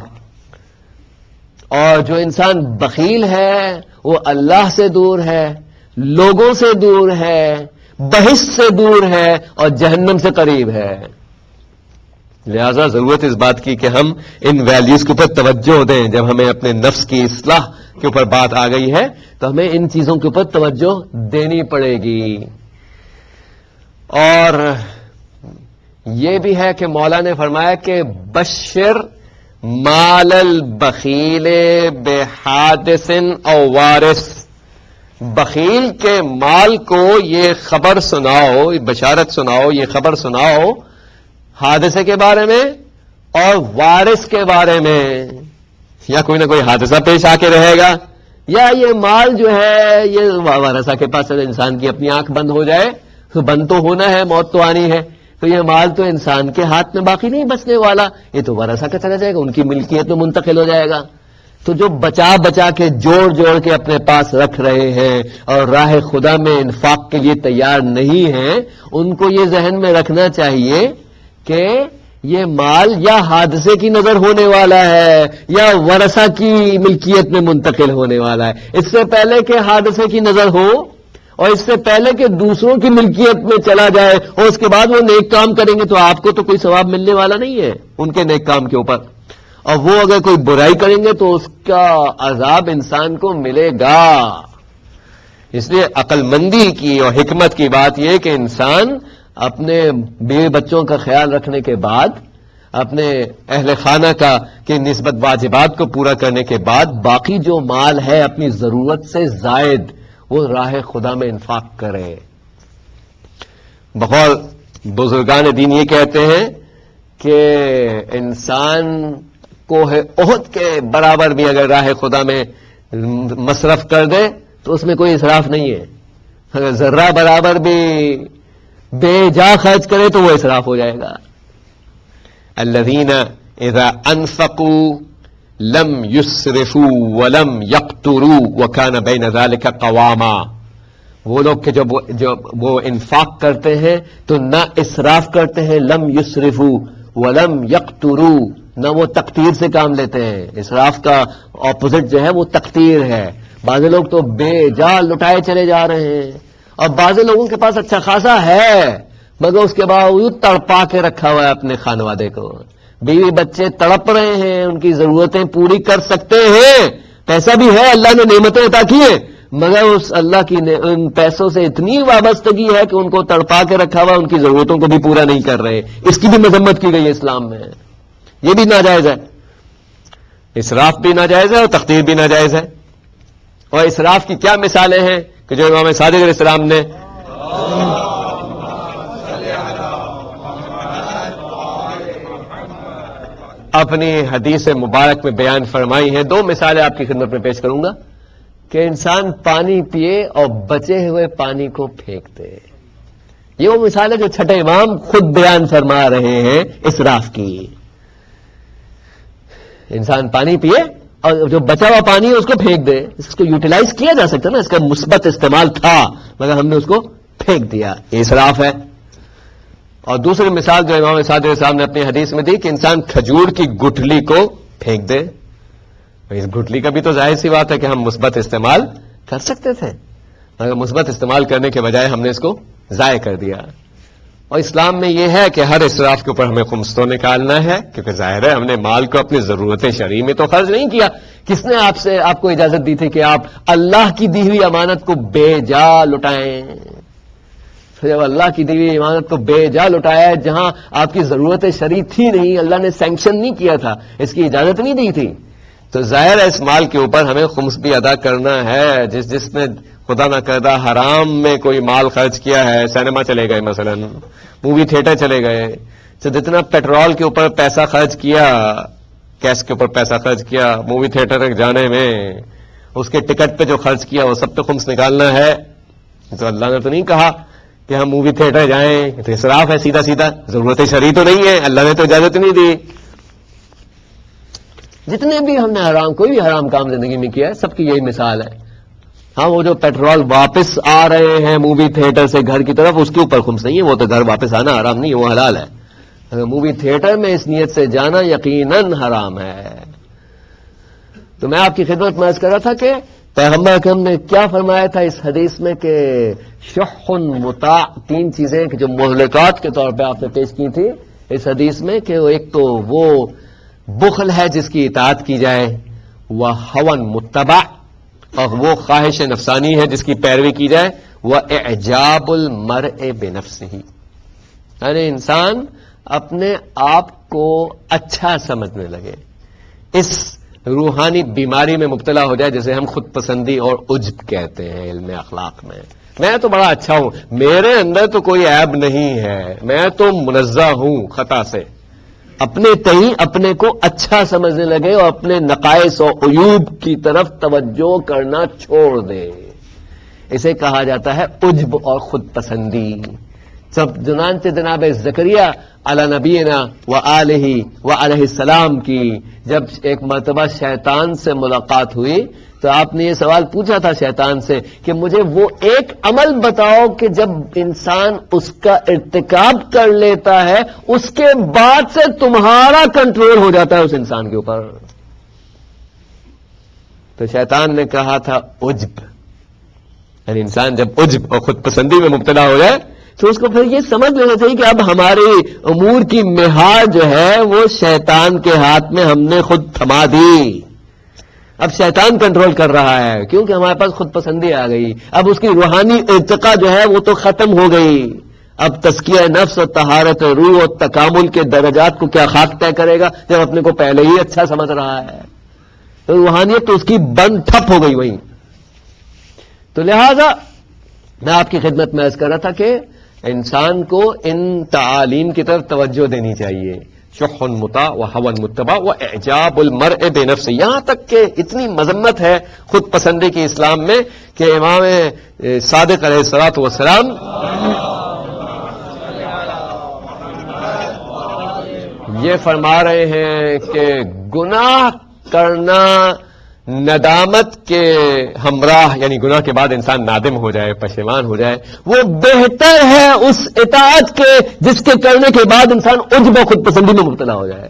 اور جو انسان بخیل ہے وہ اللہ سے دور ہے، لوگوں سے دور ہے، بہشت سے دور ہے، اور جہنم سے قریب ہے. لہذا ضرورت اس بات کی کہ ہم ان ویلیوز کے اوپر توجہ دیں. جب ہمیں اپنے نفس کی اصلاح کے اوپر بات آ گئی ہے تو ہمیں ان چیزوں کے اوپر توجہ دینی پڑے گی. اور یہ بھی ہے کہ مولا نے فرمایا کہ بشر مال البخیل بحادث او وارث، بخیل کے مال کو یہ خبر سناؤ، بشارت سناؤ، یہ خبر سناؤ حادثے کے بارے میں اور وارث کے بارے میں. یا کوئی نہ کوئی حادثہ پیش آ کے رہے گا، یا یہ مال جو ہے یہ وارثہ کے پاس انسان کی اپنی آنکھ بند ہو جائے تو بند تو ہونا ہے، موت تو آنی ہے، تو یہ مال تو انسان کے ہاتھ میں باقی نہیں بچنے والا، یہ تو ورثہ کا چلا جائے گا، ان کی ملکیت میں منتقل ہو جائے گا. تو جو بچا بچا کے جوڑ جوڑ کے اپنے پاس رکھ رہے ہیں اور راہ خدا میں انفاق کے لیے تیار نہیں ہیں، ان کو یہ ذہن میں رکھنا چاہیے کہ یہ مال یا حادثے کی نظر ہونے والا ہے یا ورثہ کی ملکیت میں منتقل ہونے والا ہے. اس سے پہلے کہ حادثے کی نظر ہو اور اس سے پہلے کہ دوسروں کی ملکیت میں چلا جائے اور اس کے بعد وہ نیک کام کریں گے تو آپ کو تو کوئی ثواب ملنے والا نہیں ہے ان کے نیک کام کے اوپر، اور وہ اگر کوئی برائی کریں گے تو اس کا عذاب انسان کو ملے گا. اس لیے عقل مندی کی اور حکمت کی بات یہ کہ انسان اپنے بیوی بچوں کا خیال رکھنے کے بعد، اپنے اہل خانہ کا کی نسبت واجبات کو پورا کرنے کے بعد باقی جو مال ہے اپنی ضرورت سے زائد وہ راہ خدا میں انفاق کرے. بقول بزرگان دین یہ کہتے ہیں کہ انسان کوہ احد کے برابر بھی اگر راہ خدا میں مصرف کر دے تو اس میں کوئی اسراف نہیں ہے. اگر ذرہ برابر بھی بے جا خرچ کرے تو وہ اسراف ہو جائے گا. الذین اذا انفقوا لم یسرفوا ولم یقتروا وکان بین ذلک قواما. وہ لوگ کہ جب جب وہ انفاق کرتے ہیں تو نہ اسراف کرتے ہیں، لم یسرفوا ولم یقتروا، نہ وہ تقتیر سے کام لیتے ہیں. اسراف کا اپوزٹ جو ہے وہ تقتیر ہے. بعض لوگ تو بے جا لٹائے چلے جا رہے ہیں، اور بعض لوگوں کے پاس اچھا خاصا ہے مگر اس کے باوجود تڑپا کے رکھا ہوا ہے اپنے خانوادے کو. بیوی بچے تڑپ رہے ہیں، ان کی ضرورتیں پوری کر سکتے ہیں، پیسہ بھی ہے، اللہ نے نعمتیں عطا کی ہیں، مگر اس اللہ کی ان پیسوں سے اتنی وابستگی ہے کہ ان کو تڑپا کے رکھا ہوا، ان کی ضرورتوں کو بھی پورا نہیں کر رہے. اس کی بھی مذمت کی گئی ہے اسلام میں. یہ بھی ناجائز ہے، اسراف بھی ناجائز ہے اور تقتیر بھی ناجائز ہے. اور اسراف کی کیا مثالیں ہیں کہ جو امام صادق علیہ السلام نے اپنی حدیث مبارک میں بیان فرمائی ہیں. دو مثالیں آپ کی خدمت میں پیش کروں گا کہ انسان پانی پیے اور بچے ہوئے پانی کو پھینک دے. یہ وہ مثال ہے جو چھٹے امام خود بیان فرما رہے ہیں اسراف کی. انسان پانی پیے اور جو بچا ہوا پانی ہے اس کو پھینک دے. اس کو یوٹیلائز کیا جا سکتا نا, اس کا مثبت استعمال تھا مگر ہم نے اس کو پھینک دیا, یہ اسراف ہے. اور دوسری مثال جو امام صادق صاحب نے اپنی حدیث میں دی کہ انسان کھجور کی گٹھلی کو پھینک دے. اس گٹھلی کا بھی تو ظاہر سی بات ہے کہ ہم مثبت استعمال کر سکتے تھے مگر مثبت استعمال کرنے کے بجائے ہم نے اس کو ضائع کر دیا. اور اسلام میں یہ ہے کہ ہر اسراف کے اوپر ہمیں خمس تو نکالنا ہے, کیونکہ ظاہر ہے ہم نے مال کو اپنی ضرورتیں شرعی میں تو خرچ نہیں کیا. کس نے آپ سے آپ کو اجازت دی تھی کہ آپ اللہ کی دی ہوئی امانت کو بے جا لٹائیں؟ جب اللہ کی دی ہوئی امانت کو بے جا لٹایا ہے جہاں آپ کی ضرورتیں شرعی تھی نہیں, اللہ نے سینکشن نہیں کیا تھا, اس کی اجازت نہیں دی تھی, تو ظاہر ہے اس مال کے اوپر ہمیں خمس بھی ادا کرنا ہے. جس جس نے خدا نہ کردہ حرام میں کوئی مال خرچ کیا ہے, سینما چلے گئے مثلا, مووی تھیٹر چلے گئے, تو جتنا پیٹرول کے اوپر پیسہ خرچ کیا, گیس کے اوپر پیسہ خرچ کیا, مووی تھیٹر جانے میں اس کے ٹکٹ پہ جو خرچ کیا وہ سب پہ خمس نکالنا ہے. تو اللہ نے تو نہیں کہا کہ ہم مووی تھیٹر جائیں, تو اسراف ہے سیدھا سیدھا, ضرورت شرعی تو نہیں ہے, اللہ نے تو اجازت نہیں دی. جتنے بھی ہم نے حرام کوئی بھی حرام کام زندگی میں کیا ہے سب کی یہی مثال ہے. ہاں وہ جو پیٹرول واپس آ رہے ہیں مووی تھیٹر سے گھر کی طرف, اس کے اوپر خمس نہیں ہے, وہ تو گھر واپس آنا حرام نہیں ہے, وہ حلال ہے. اگر مووی تھیٹر میں اس نیت سے جانا یقیناً حرام ہے. تو میں آپ کی خدمت میں عرض کر رہا تھا کہ پیغمبر اکرم نے کیا فرمایا تھا اس حدیث میں کہ شح مطاع, تین چیزیں کہ جو مہلکات کے طور پہ آپ نے پیش کی تھی اس حدیث میں, کہ ایک تو وہ بخل ہے جس کی اطاعت کی جائے, وہ ہون متبع, اور وہ خواہش نفسانی ہے جس کی پیروی کی جائے, وہ اعجاب المرء بنفسہ, یعنی انسان اپنے آپ کو اچھا سمجھنے لگے, اس روحانی بیماری میں مبتلا ہو جائے جسے ہم خود پسندی اور عجب کہتے ہیں علم اخلاق میں. میں تو بڑا اچھا ہوں, میرے اندر تو کوئی عیب نہیں ہے, میں تو منزہ ہوں خطا سے. اپنے تئیں اپنے کو اچھا سمجھنے لگے اور اپنے نقائص و عیوب کی طرف توجہ کرنا چھوڑ دے. اسے کہا جاتا ہے عجب اور خود پسندی. جب چنانچہ جناب زکریا علی نبینا و آلہ و علیہ السلام کی جب ایک مرتبہ شیطان سے ملاقات ہوئی تو آپ نے یہ سوال پوچھا تھا شیطان سے کہ مجھے وہ ایک عمل بتاؤ کہ جب انسان اس کا ارتکاب کر لیتا ہے اس کے بعد سے تمہارا کنٹرول ہو جاتا ہے اس انسان کے اوپر. تو شیطان نے کہا تھا عجب, یعنی انسان جب عجب اور خود پسندی میں مبتلا ہو جائے تو اس کو پھر یہ سمجھ لینا چاہیے کہ اب ہماری امور کی مہار جو ہے وہ شیطان کے ہاتھ میں ہم نے خود تھما دی. اب شیطان کنٹرول کر رہا ہے کیونکہ ہمارے پاس خود پسندی آ گئی. اب اس کی روحانی ارتقا جو ہے وہ تو ختم ہو گئی. اب تزکیہ نفس اور طہارت روح اور تکامل کے درجات کو کیا خاک طے کرے گا جب اپنے کو پہلے ہی اچھا سمجھ رہا ہے. تو روحانیت تو اس کی بند ٹھپ ہو گئی وہیں. تو لہذا میں آپ کی خدمت میں عرض کر رہا تھا کہ انسان کو ان تعالیم کی طرف توجہ دینی چاہیے. شح مطاع و هوى متبع و اعجاب المرء بنفسه, یہاں تک کہ اتنی مذمت ہے خود پسندی کی اسلام میں کہ امام صادق علیہ الصلوۃ والسلام یہ فرما رہے ہیں کہ گناہ کرنا ندامت کے ہمراہ, یعنی گناہ کے بعد انسان نادم ہو جائے, پشیمان ہو جائے, وہ بہتر ہے اس اطاعت کے جس کے کرنے کے بعد انسان عجب و خود پسندی میں مبتلا ہو جائے.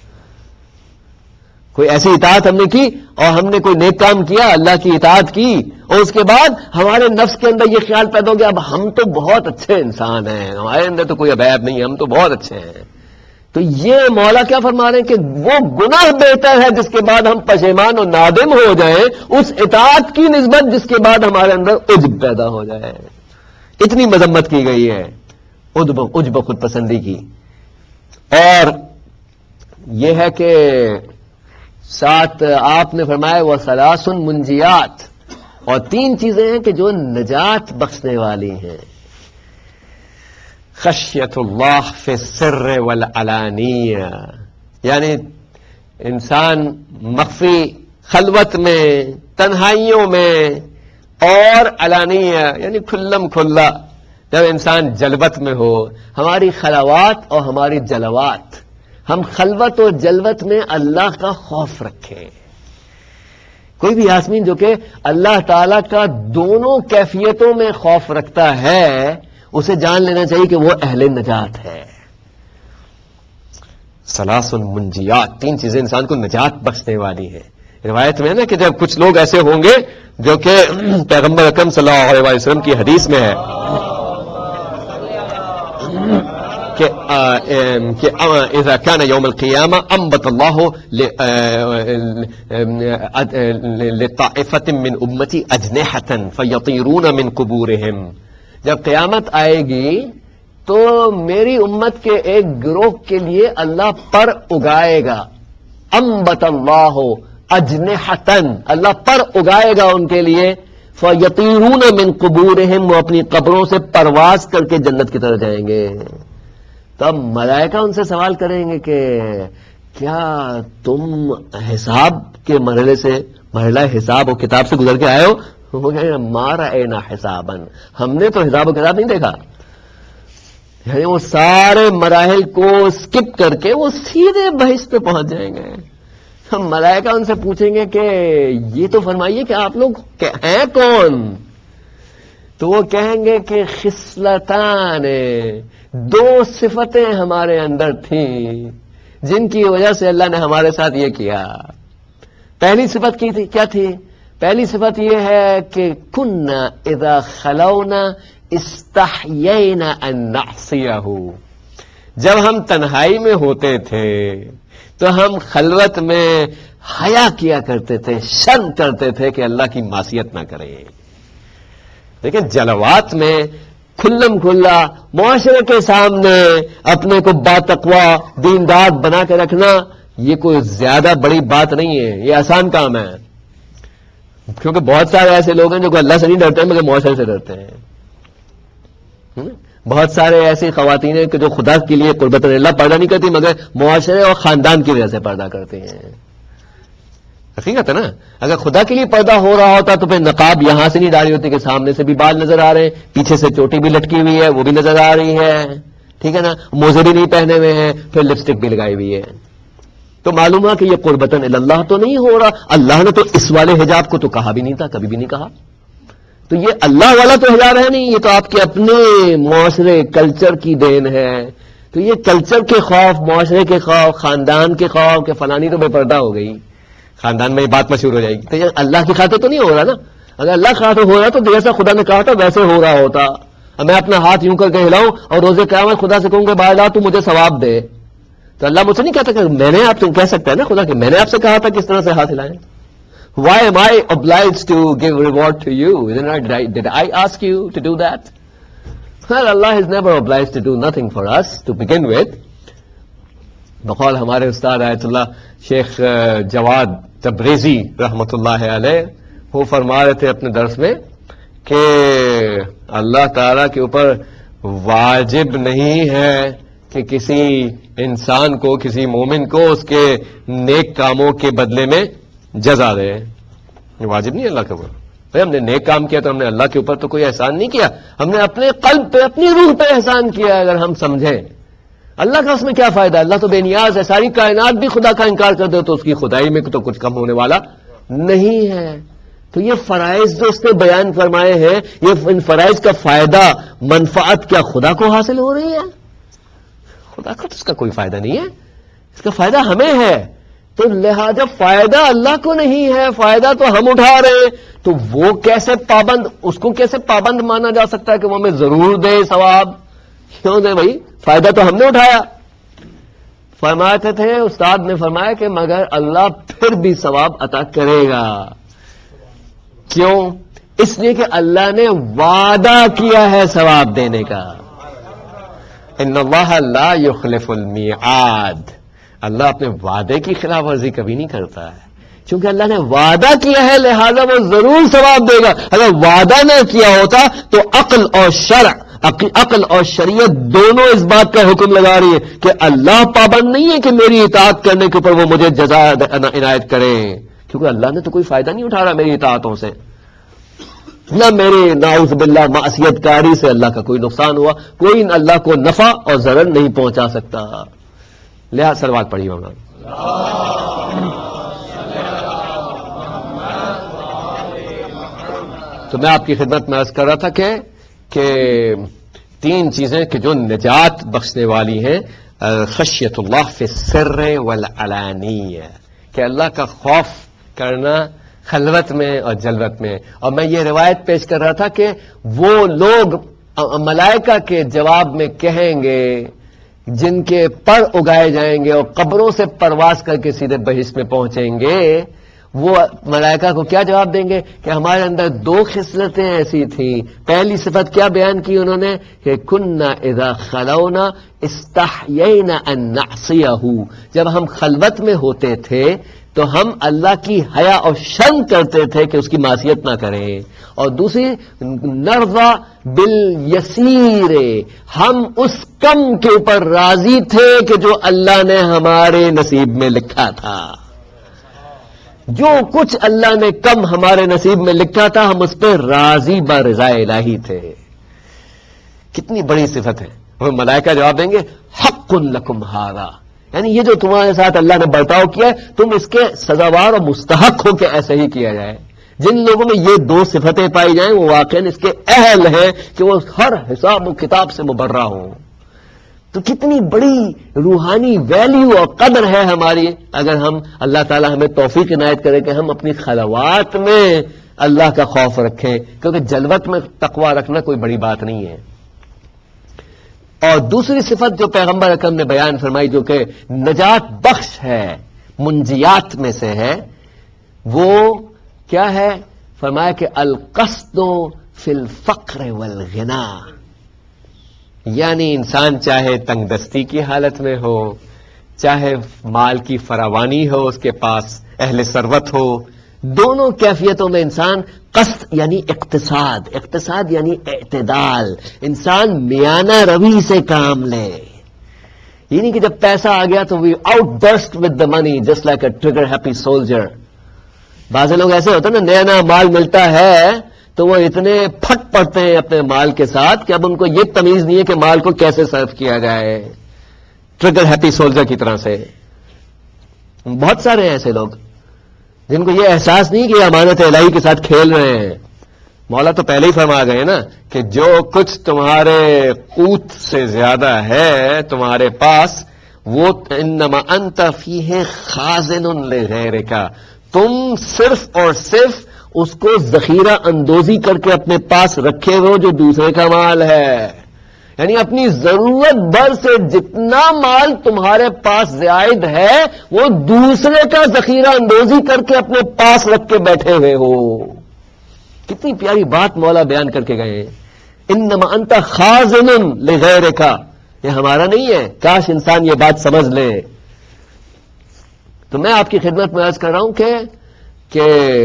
کوئی ایسی اطاعت ہم نے کی اور ہم نے کوئی نیک کام کیا, اللہ کی اطاعت کی, اور اس کے بعد ہمارے نفس کے اندر یہ خیال پیدا ہو گیا اب ہم تو بہت اچھے انسان ہیں, ہمارے اندر تو کوئی عیب نہیں ہے, ہم تو بہت اچھے ہیں. تو یہ مولا کیا فرما رہے ہیں کہ وہ گناہ بہتر ہے جس کے بعد ہم پشیمان اور نادم ہو جائیں اس اطاعت کی نسبت جس کے بعد ہمارے اندر عجب پیدا ہو جائے. اتنی مذمت کی گئی ہے عجب عجب خود پسندی کی. اور یہ ہے کہ ساتھ آپ نے فرمایا وہ ثلاث منجیات, اور تین چیزیں ہیں کہ جو نجات بخشنے والی ہیں. خشیت اللہ فی السر والعلانیہ, یعنی انسان مخفی خلوت میں، تنہائیوں میں اور علانیہ یعنی کھلم کھلا، جب انسان جلوت میں ہو، ہماری خلوات اور ہماری جلوات، ہم خلوت اور جلوت میں اللہ کا خوف رکھیں. کوئی بھی یاسمین جو کہ اللہ تعالی کا دونوں کیفیتوں میں خوف رکھتا ہے، اسے جان لینا چاہیے کہ وہ اہل نجات ہے. ثلاث منجیات، تین چیزیں انسان کو نجات بخشنے والی ہیں. روایت میں ہے نا کہ جب کچھ لوگ ایسے ہوں گے جو کہ پیغمبر اکرم صلی اللہ علیہ وسلم کی حدیث میں ہے کہ اذا كان يوم القيامه انبت الله لطائفه من امتي اجنحه فيطيرون من قبورهم. جب قیامت آئے گی تو میری امت کے ایک گروہ کے لیے اللہ پر اگائے گا. انبت اللہ اجنحتن، اللہ پر اگائے گا ان کے لیے. فیطیرون من قبورہم، وہ اپنی قبروں سے پرواز کر کے جنت کی طرف جائیں گے. تب ملائکہ ان سے سوال کریں گے کہ کیا تم حساب کے مرحلے سے، مرحلہ حساب و کتاب سے گزر کے آئے ہو؟ وہ کہیں گے مارا اینا حسابن، ہم نے تو حساب و کتاب نہیں دیکھا. یعنی وہ سارے مراحل کو اسکپ کر کے وہ سیدھے بہشت پہ پہنچ جائیں گے. ہم ملائکہ ان سے پوچھیں گے کہ یہ تو فرمائیے کہ آپ لوگ ہیں کون؟ تو وہ کہیں گے کہ خصلتان، دو صفتیں ہمارے اندر تھیں جن کی وجہ سے اللہ نے ہمارے ساتھ یہ کیا. پہلی صفت کی تھی کیا تھی؟ پہلی صفت یہ ہے کہ کننا اذا خلونا استحیینا ان نعصیہ، جب ہم تنہائی میں ہوتے تھے تو ہم خلوت میں حیا کیا کرتے تھے، شرم کرتے تھے کہ اللہ کی معصیت نہ کریں. لیکن جلوات میں کھلم کھلا معاشرے کے سامنے اپنے کو باتقوا دیندار بنا کے رکھنا، یہ کوئی زیادہ بڑی بات نہیں ہے، یہ آسان کام ہے. کیونکہ بہت سارے ایسے لوگ ہیں جو کہ اللہ سے نہیں ڈرتے مگر معاشرے سے ڈرتے ہیں. بہت سارے ایسی خواتین ہیں کہ جو خدا کے لیے قربت اللہ پردہ نہیں کرتی مگر معاشرے اور خاندان کی وجہ سے پردہ کرتے ہیں. حقیقت ہے نا، اگر خدا کے لیے پردہ ہو رہا ہوتا تو پھر نقاب یہاں سے نہیں ڈالی ہوتی کہ سامنے سے بھی بال نظر آ رہے ہیں، پیچھے سے چوٹی بھی لٹکی ہوئی ہے وہ بھی نظر آ رہی ہے، ٹھیک ہے نا، موزے بھی نہیں پہنے ہوئے ہیں، پھر لپسٹک بھی لگائی ہوئی ہے. تو معلوم ہے کہ یہ قربتاً اللہ تو نہیں ہو رہا. اللہ نے تو اس والے حجاب کو تو کہا بھی نہیں تھا، کبھی بھی نہیں کہا. تو یہ اللہ والا تو حجاب ہے نہیں، یہ تو آپ کے اپنے معاشرے کلچر کی دین ہے. تو یہ کلچر کے خوف، معاشرے کے خوف، خاندان کے خوف کہ فلانی تو بے پردہ ہو گئی، خاندان میں یہ بات مشہور ہو جائے گی. تو یہ اللہ کی خاطر تو نہیں ہو رہا نا. اگر اللہ کی خاطر ہو رہا تو جیسا خدا نے کہا تھا ویسے ہو رہا ہوتا. اب میں اپنا ہاتھ یوں کر کے ہلاؤں اور روزے قیامت خدا سے کہوں کہ باہر لا تو مجھے ثواب دے، تو اللہ مجھ سے نہیں کہتا کہ میں نے آپ سے کہہ سکتا ہے نا خدا کہ میں نے آپ سے کہا تھا کس طرح سے ہاتھ ہلائیں. Why am I obliged to give reward to you? Did I, did I ask you to do that? Well, Allah is never obliged to do nothing for us to begin with. بقول ہمارے استاد آیت اللہ شیخ جواد تبریزی رحمۃ اللہ علیہ، وہ فرما رہے تھے اپنے درس میں کہ اللہ تعالیٰ کے اوپر واجب نہیں ہے کہ کسی انسان کو، کسی مومن کو اس کے نیک کاموں کے بدلے میں جزا دے. یہ واجب نہیں اللہ کے اوپر. بھائی ہم نے نیک کام کیا تو ہم نے اللہ کے اوپر تو کوئی احسان نہیں کیا، ہم نے اپنے قلب پہ، اپنی روح پہ احسان کیا. اگر ہم سمجھیں اللہ کا اس میں کیا فائدہ، اللہ تو بے نیاز ہے، ساری کائنات بھی خدا کا انکار کر دے تو اس کی خدائی میں تو کچھ کم ہونے والا نہیں ہے. تو یہ فرائض جو اس نے بیان فرمائے ہیں، یہ ان فرائض کا فائدہ، منفعت کیا خدا کو حاصل ہو رہی ہے؟ خدا کو تو اس کا کوئی فائدہ نہیں ہے، اس کا فائدہ ہمیں ہے. تو لہذا فائدہ اللہ کو نہیں ہے، فائدہ تو ہم اٹھا رہے ہیں. تو وہ کیسے پابند، اس کو کیسے پابند مانا جا سکتا ہے کہ وہ ہمیں ضرور دے ثواب؟ کیوں دے بھائی، فائدہ تو ہم نے اٹھایا. فرماتے تھے استاد نے فرمایا کہ مگر اللہ پھر بھی ثواب عطا کرے گا. کیوں؟ اس لیے کہ اللہ نے وعدہ کیا ہے ثواب دینے کا. ان اللہ لا یخلف المیعاد، اللہ اپنے وعدے کی خلاف ورزی کبھی نہیں کرتا ہے. چونکہ اللہ نے وعدہ کیا ہے لہذا وہ ضرور ثواب دے گا. اگر وعدہ نہ کیا ہوتا تو عقل اور شرع عقل اور شریعت دونوں اس بات کا حکم لگا رہی ہے کہ اللہ پابند نہیں ہے کہ میری اطاعت کرنے کے اوپر وہ مجھے جزا عنایت کریں، کیونکہ اللہ نے تو کوئی فائدہ نہیں اٹھا رہا میری اطاعتوں سے، نہ میرے نعوذ باللہ معصیت کاری سے اللہ کا کوئی نقصان ہوا، کوئی اللہ کو نفع اور ضرر نہیں پہنچا سکتا. لہٰذا سلوات پڑھیے مولانا. تو میں آپ کی خدمت میں عرض کر رہا تھا کہ کہ تین چیزیں کہ جو نجات بخشنے والی ہیں، خشیت اللہ فی السر والعلانیہ، کہ اللہ کا خوف کرنا خلوت میں اور جلوت میں. اور میں یہ روایت پیش کر رہا تھا کہ وہ لوگ ملائکہ کے جواب میں کہیں گے جن کے پر اگائے جائیں گے اور قبروں سے پرواز کر کے سیدھے بہشت میں پہنچیں گے، وہ ملائکہ کو کیا جواب دیں گے کہ ہمارے اندر دو خصلتیں ایسی تھیں. پہلی صفت کیا بیان کی انہوں نے کہ کننا اذا خلونا استحیینا ان نعصیہ، جب ہم خلوت میں ہوتے تھے تو ہم اللہ کی حیا اور شرم کرتے تھے کہ اس کی معصیت نہ کریں. اور دوسری نرضا بالیسیر، ہم اس کم کے اوپر راضی تھے کہ جو اللہ نے ہمارے نصیب میں لکھا تھا. جو کچھ اللہ نے کم ہمارے نصیب میں لکھا تھا ہم اس پہ راضی با رضا الہی تھے. کتنی بڑی صفت ہے. وہ ملائکہ جواب دیں گے حق لکم ھذا، یعنی یہ جو تمہارے ساتھ اللہ نے برتاؤ کیا ہے تم اس کے سزاوار اور مستحق ہو کہ ایسے ہی کیا جائے. جن لوگوں میں یہ دو صفتیں پائی جائیں وہ واقعاً اس کے اہل ہیں کہ وہ ہر حساب و کتاب سے مبرہ ہوں. تو کتنی بڑی روحانی ویلیو اور قدر ہے ہماری اگر ہم اللہ تعالی ہمیں توفیق عنایت کرے کہ ہم اپنی خلوات میں اللہ کا خوف رکھیں، کیونکہ جلوت میں تقوی رکھنا کوئی بڑی بات نہیں ہے. اور دوسری صفت جو پیغمبر اکرم نے بیان فرمائی جو کہ نجات بخش ہے، منجیات میں سے ہے، وہ کیا ہے؟ فرمایا کہ القصد فی الفقر والغنا، یعنی انسان چاہے تنگ دستی کی حالت میں ہو، چاہے مال کی فراوانی ہو اس کے پاس، اہل ثروت ہو، دونوں کیفیتوں میں انسان قصد یعنی اقتصاد، اقتصاد یعنی اعتدال، انسان میانہ روی سے کام لے. یعنی کہ جب پیسہ آ گیا تو we outburst with the money just like a trigger happy soldier. بعض لوگ ایسے ہوتے ہیں نا، نیا نیا مال ملتا ہے تو وہ اتنے پھٹ پڑتے ہیں اپنے مال کے ساتھ کہ اب ان کو یہ تمیز نہیں ہے کہ مال کو کیسے صرف کیا جائے، ٹریگر ہیپی سولجر کی طرح سے. بہت سارے ہیں ایسے لوگ جن کو یہ احساس نہیں کہ یہ امانت الہی کے ساتھ کھیل رہے ہیں. مولا تو پہلے ہی فرما گئے نا کہ جو کچھ تمہارے قوت سے زیادہ ہے تمہارے پاس وہ انما انت فیہ خازن لغیرک، تم صرف اور صرف اس کو ذخیرہ اندوزی کر کے اپنے پاس رکھے ہو جو دوسرے کا مال ہے. یعنی اپنی ضرورت بھر سے جتنا مال تمہارے پاس زائد ہے وہ دوسرے کا ذخیرہ اندوزی کر کے اپنے پاس رکھ کے بیٹھے ہوئے ہو. کتنی پیاری بات مولا بیان کر کے گئے. انما انت خازن لغیرک، یہ ہمارا نہیں ہے. کاش انسان یہ بات سمجھ لے. تو میں آپ کی خدمت میں عرض کر رہا ہوں کہ کہ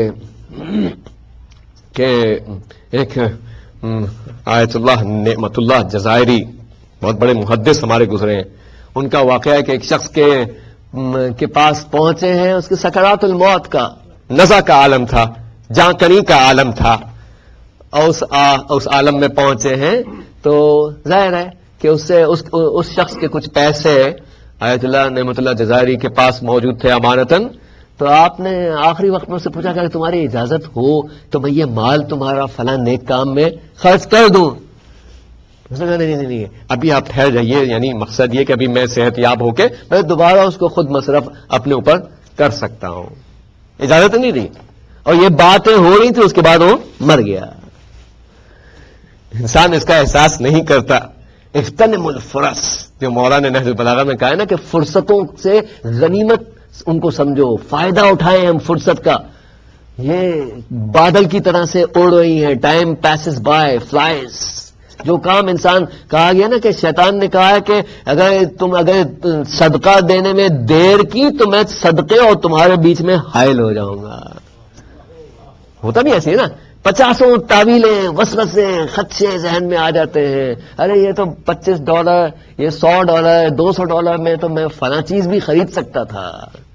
کہ ایک آیت اللہ نعمت اللہ جزائری بہت بڑے محدث ہمارے گزرے ہیں، ان کا واقعہ ہے کہ ایک شخص کے کے پاس پہنچے ہیں، اس کے سکرات الموت کا نزع کا عالم تھا، جاں کنی کا عالم تھا، اور اس اس عالم میں پہنچے ہیں تو ظاہر ہے کہ اس سے اس, اس شخص کے کچھ پیسے آیت اللہ نعمت اللہ جزائری کے پاس موجود تھے امانتاً. تو آپ نے آخری وقت میں سے پوچھا کہ تمہاری اجازت ہو تو میں یہ مال تمہارا فلاں نیک کام میں خرچ کر دوں. نہیں نہیں نہیں ابھی آپ ٹھہر جائیے، یعنی مقصد یہ کہ ابھی میں صحت یاب ہو کے میں دوبارہ اس کو خود مصرف اپنے اوپر کر سکتا ہوں. اجازت نہیں دی اور یہ باتیں ہو رہی تھی، اس کے بعد وہ مر گیا. انسان اس کا احساس نہیں کرتا. اغتنم الفرص، جو مولانا نے نہج البلاغہ میں کہا ہے نا کہ فرصتوں سے غنیمت ان کو سمجھو، فائدہ اٹھائیں ہم فرصت کا. یہ بادل کی طرح سے اڑ رہی ہیں، ٹائم پیسز بائی فلائز. جو کام انسان کہا گیا نا کہ شیطان نے کہا ہے کہ اگر تم اگر صدقہ دینے میں دیر کی تو میں صدقے اور تمہارے بیچ میں حائل ہو جاؤں گا. ہوتا بھی ایسے ہے نا پچاسوں تعویلیں وسوسے خدشے ذہن میں آ جاتے ہیں. ارے یہ تو پچیس ڈالر یہ سو ڈالر دو سو ڈالر میں تو میں فلاں چیز بھی خرید سکتا تھا.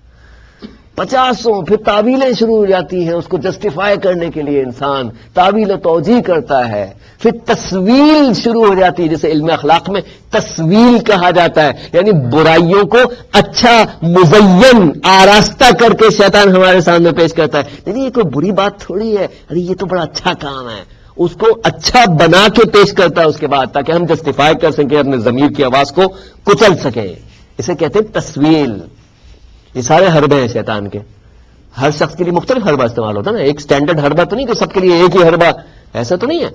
پچاسوں پھر تعویلیں شروع ہو جاتی ہیں اس کو جسٹیفائی کرنے کے لیے. انسان تعویل و توجیہ کرتا ہے. پھر تصویل شروع ہو جاتی ہے جسے علم اخلاق میں تصویل کہا جاتا ہے, یعنی برائیوں کو اچھا مزین آراستہ کر کے شیطان ہمارے سامنے پیش کرتا ہے. نہیں یہ کوئی بری بات تھوڑی ہے, ارے یہ تو بڑا اچھا کام ہے. اس کو اچھا بنا کے پیش کرتا ہے اس کے بعد, تاکہ ہم جسٹیفائی کر سکیں اپنے ضمیر کی آواز کو کچل سکیں. اسے کہتے ہیں تصویل. یہ سارے حربے ہیں شیطان کے. ہر شخص کے لیے مختلف حربہ استعمال ہوتا ہے نا, ایک سٹینڈرڈ حربہ تو نہیں کہ سب کے لیے ایک ہی حربہ, ایسا تو نہیں ہے.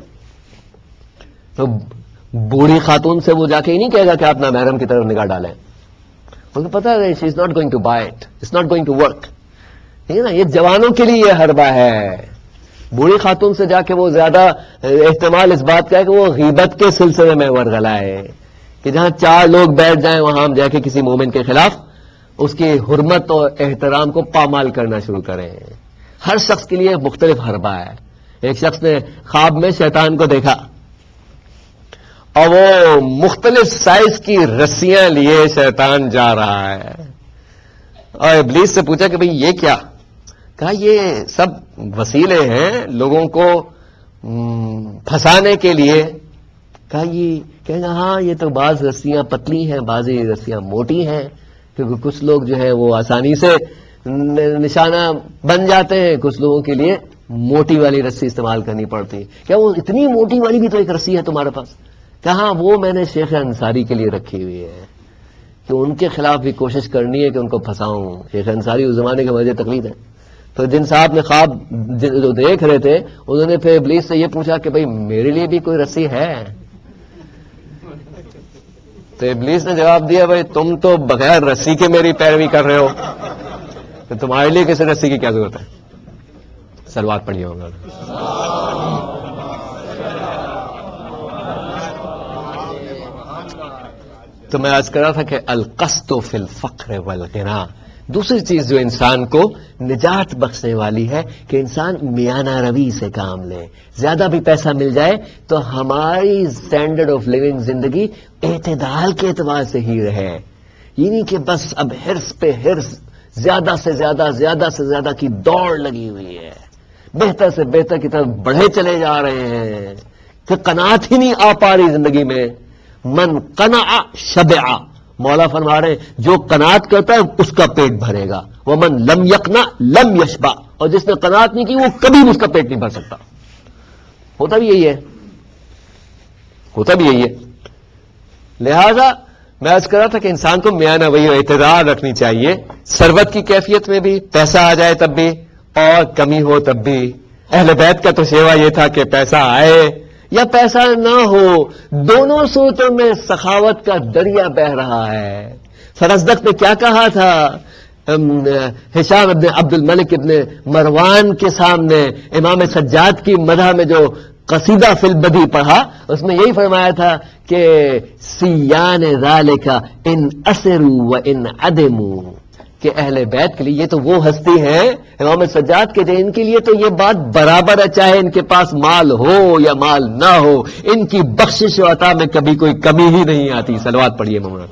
تو بوڑھی خاتون سے وہ جا کے ہی نہیں کہے گا کہ آپ نامحرم کی طرف نگاہ ڈالیں, ان کو پتا ہے she is not going to buy it, it's not going to work. ٹھیک ہے نا, یہ جوانوں کے لیے یہ حربہ ہے. بوڑھی خاتون سے جا کے وہ زیادہ احتمال اس بات کا ہے کہ وہ غیبت کے سلسلے میں ورغلائے, کہ جہاں چار لوگ بیٹھ جائیں وہاں ہم جا کے کسی مومن کے خلاف اس کی حرمت اور احترام کو پامال کرنا شروع کریں. ہر شخص کے لیے مختلف حربہ ہے. ایک شخص نے خواب میں شیطان کو دیکھا اور وہ مختلف سائز کی رسیاں لیے شیطان جا رہا ہے, اور ابلیس سے پوچھا کہ بھئی یہ کیا؟ کہا یہ سب وسیلے ہیں لوگوں کو پھنسانے کے لیے. کہا یہ کہے گا ہاں یہ تو بعض رسیاں پتلی ہیں بعض رسیاں موٹی ہیں, کیونکہ کچھ لوگ جو ہے وہ آسانی سے نشانہ بن جاتے ہیں, کچھ لوگوں کے لیے موٹی والی رسی استعمال کرنی پڑتی ہے. کیا وہ اتنی موٹی والی بھی تو ایک رسی ہے تمہارے پاس؟ کہاں وہ میں نے شیخ انصاری کے لیے رکھی ہوئی ہے کہ ان کے خلاف بھی کوشش کرنی ہے کہ ان کو پھنساؤں. شیخ انصاری اس زمانے کے وجہ تقلید ہے. تو جن صاحب نے خواب جو دیکھ رہے تھے انہوں نے پھر ابلیس سے یہ پوچھا کہ بھئی میرے لیے بھی کوئی رسی ہے؟ تو ابلیس نے جواب دیا بھائی تم تو بغیر رسی کے میری پیروی کر رہے ہو, تو تمہارے لیے کسی رسی کی کیا ضرورت ہے؟ صلوات پڑھیے ہوگا. تو میں آج کر رہا تھا کہ القصد فی الفقر والغنا, دوسری چیز جو انسان کو نجات بخشنے والی ہے کہ انسان میانہ روی سے کام لے. زیادہ بھی پیسہ مل جائے تو ہماری اسٹینڈرڈ آف لیونگ زندگی اعتدال کے اعتبار سے ہی رہے, یہ نہیں کہ بس اب ہرس پہ ہرس, زیادہ سے زیادہ زیادہ سے زیادہ کی دوڑ لگی ہوئی ہے, بہتر سے بہتر کی طرف بڑھے چلے جا رہے ہیں کہ قناعت ہی نہیں آ پا رہی زندگی میں. من قنع شبع, مولا فرما رہے ہیں جو قناعت کرتا ہے اس کا پیٹ بھرے گا. ومن لم یقنع لم یشبع, اور جس نے قناعت نہیں کی وہ کبھی بھی اس کا پیٹ نہیں بھر سکتا. ہوتا بھی یہی ہے, ہوتا بھی یہی ہے. لہذا میں عرض کر رہا تھا کہ انسان کو میانہ وہی اعتدال رکھنی چاہیے. ثروت کی کیفیت میں بھی, پیسہ آ جائے تب بھی اور کمی ہو تب بھی. اہل بیت کا تو شیوا یہ تھا کہ پیسہ آئے یا پیسہ نہ ہو, دونوں صورتوں میں سخاوت کا دریا بہ رہا ہے. فرزدق نے کیا کہا تھا ہشام ابن عبد الملک ابن مروان کے سامنے امام سجاد کی مدح میں جو قصیدہ فی البدی پڑھا, اس میں یہی فرمایا تھا کہ سیان ذالک ان اسروا و ان عدموا, کہ اہل بیت کے لیے یہ تو وہ ہستی ہیں امام سجاد کے ان کے لیے تو یہ بات برابر ہے چاہے ان کے پاس مال ہو یا مال نہ ہو, ان کی بخشش و عطا میں کبھی کوئی کمی ہی نہیں آتی. صلوات پڑھیے مولانا.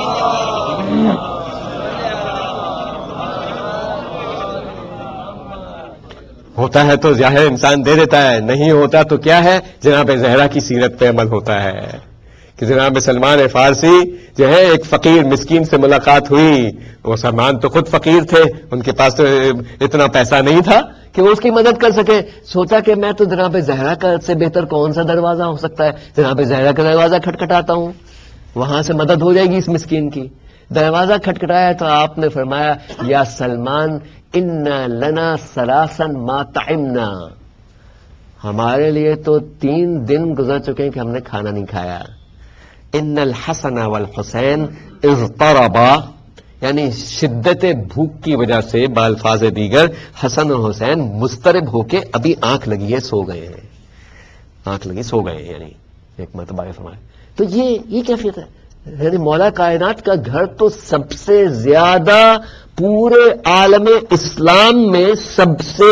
ہوتا ہے تو ظاہر انسان دے دیتا ہے, نہیں ہوتا تو کیا ہے, جناب زہرا کی سیرت پہ عمل ہوتا ہے کہ جناب سلمان فارسی جو ہے ایک فقیر مسکین سے ملاقات ہوئی. وہ سلمان تو خود فقیر تھے, ان کے پاس تو اتنا پیسہ نہیں تھا کہ وہ اس کی مدد کر سکے. سوچا کہ میں تو جناب زہرا کا سے بہتر کون سا دروازہ ہو سکتا ہے, جناب زہرا کا دروازہ کھٹکھٹاتا ہوں, وہاں سے مدد ہو جائے گی اس مسکین کی. دروازہ کھٹکھٹایا تو آپ نے فرمایا یا سلمان ان لنا سلاسن ما طعمنا, ہمارے لیے تو تین دن گزر چکے ہیں کہ ہم نے کھانا نہیں کھایا. ان الحسن والحسین اضطربا, یعنی شدت بھوک کی وجہ سے بالفاظ دیگر حسن اور حسین مضطرب ہو کے ابھی آنکھ لگی ہے سو گئے ہیں, آنکھ لگی سو گئے ہیں, یعنی ایک مرتبہ فرمایا. تو یہ یہ کیفیت ہے. یعنی مولا کائنات کا گھر تو سب سے زیادہ پورے عالم اسلام میں سب سے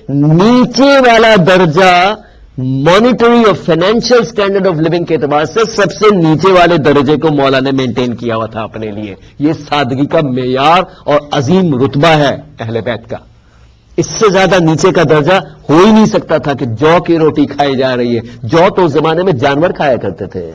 نیچے والا درجہ مانیٹری اور فائنینشیل اسٹینڈرڈ آف لیونگ کے اعتبار سے سب سے نیچے والے درجے کو مولا نے مینٹین کیا ہوا تھا اپنے لیے. یہ سادگی کا معیار اور عظیم رتبہ ہے اہل بیت کا. اس سے زیادہ نیچے کا درجہ ہو ہی نہیں سکتا تھا کہ جو کی روٹی کھائی جا رہی ہے. جو تو اس زمانے میں جانور کھایا کرتے تھے,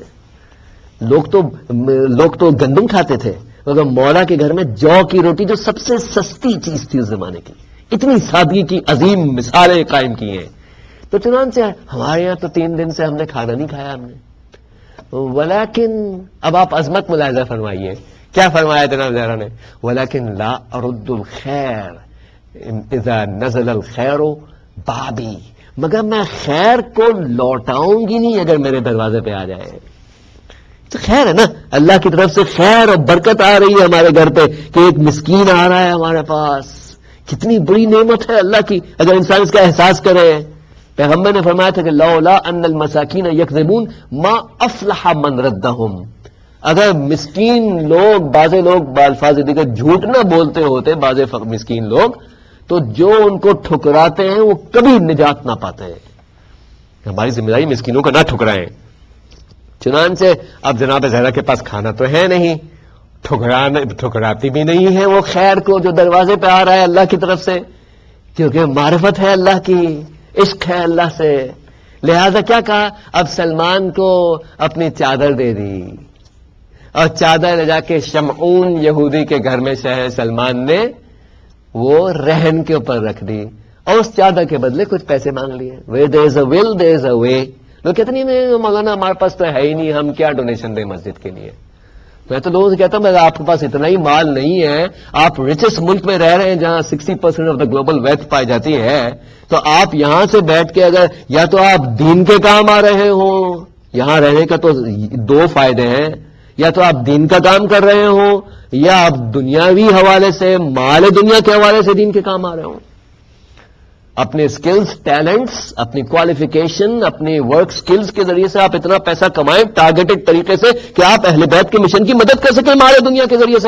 لوگ تو لوگ تو گندم کھاتے تھے, مگر مولا کے گھر میں جو کی روٹی جو سب سے سستی چیز تھی اس زمانے کی, اتنی سادگی کی عظیم مثالیں قائم کی ہیں. تو چنانچہ ہمارے یہاں تو تین دن سے ہم نے کھانا نہیں کھایا ہم نے. ولیکن اب آپ عظمت ملاحظہ فرمائیے, کیا فرمایا جناب زہرا نے؟ ولیکن لا ارد الخیر اذا نزل الخیر بابی, مگر میں خیر کو لوٹاؤں گی نہیں اگر میرے دروازے پہ آ جائے. تو خیر ہے نا, اللہ کی طرف سے خیر اور برکت آ رہی ہے ہمارے گھر پہ کہ ایک مسکین آ رہا ہے ہمارے پاس. کتنی بڑی نعمت ہے اللہ کی اگر انسان اس کا احساس کرے. پیغمبر نے فرمایا تھا کہ لولا ان المساکین یکذبون ما افلح من ردہم, اگر مسکین لوگ, بعض لوگ بالفاظ دیگر جھوٹ نہ بولتے ہوتے, بعض مسکین لوگ, تو جو ان کو ٹھکراتے ہیں وہ کبھی نجات نہ پاتے ہیں. ہماری ذمہ داری مسکینوں کو نہ ٹھکرائیں. چنانچہ اب جناب زہرا کے پاس کھانا تو ہے نہیں, ٹھکرانے ٹھکراتی بھی نہیں ہے وہ خیر کو جو دروازے پہ آ رہا ہے اللہ کی طرف سے, کیونکہ معرفت ہے اللہ کی, عشق ہے اللہ سے. لہذا کیا کہا, اب سلمان کو اپنی چادر دے دی, اور چادر لے جا کے شمعون یہودی کے گھر میں شہر سلمان نے وہ رہن کے اوپر رکھ دی, اور اس چادر کے بدلے کچھ پیسے مانگ لیے. وے دیر از اے ول دیر از اے وے. لوگ کہتے نہیں مولانا ہمارے پاس تو ہے ہی نہیں, ہم کیا ڈونیشن دیں مسجد کے لیے. میں تو لوگوں سے کہتا ہوں آپ کے پاس اتنا ہی مال نہیں ہے, آپ ریچسٹ ملک میں رہ رہے ہیں جہاں sixty percent of the global wealth پائی جاتی ہے, تو آپ یہاں سے بیٹھ کے اگر یا تو آپ دین کے کام آ رہے ہوں, یہاں رہنے کا تو دو فائدے ہیں, یا تو آپ دین کا کام کر رہے ہوں, یا آپ دنیاوی حوالے سے مال دنیا کے حوالے سے دین کے کام آ رہے ہوں. اپنے سکلز, ٹیلنٹس, اپنی کوالیفیکیشن, اپنی ورک سکلز کے ذریعے سے آپ اتنا پیسہ کمائیں ٹارگیٹڈ طریقے سے کہ آپ اہل بیت کے مشن کی مدد کر سکیں مال دنیا کے ذریعے سے.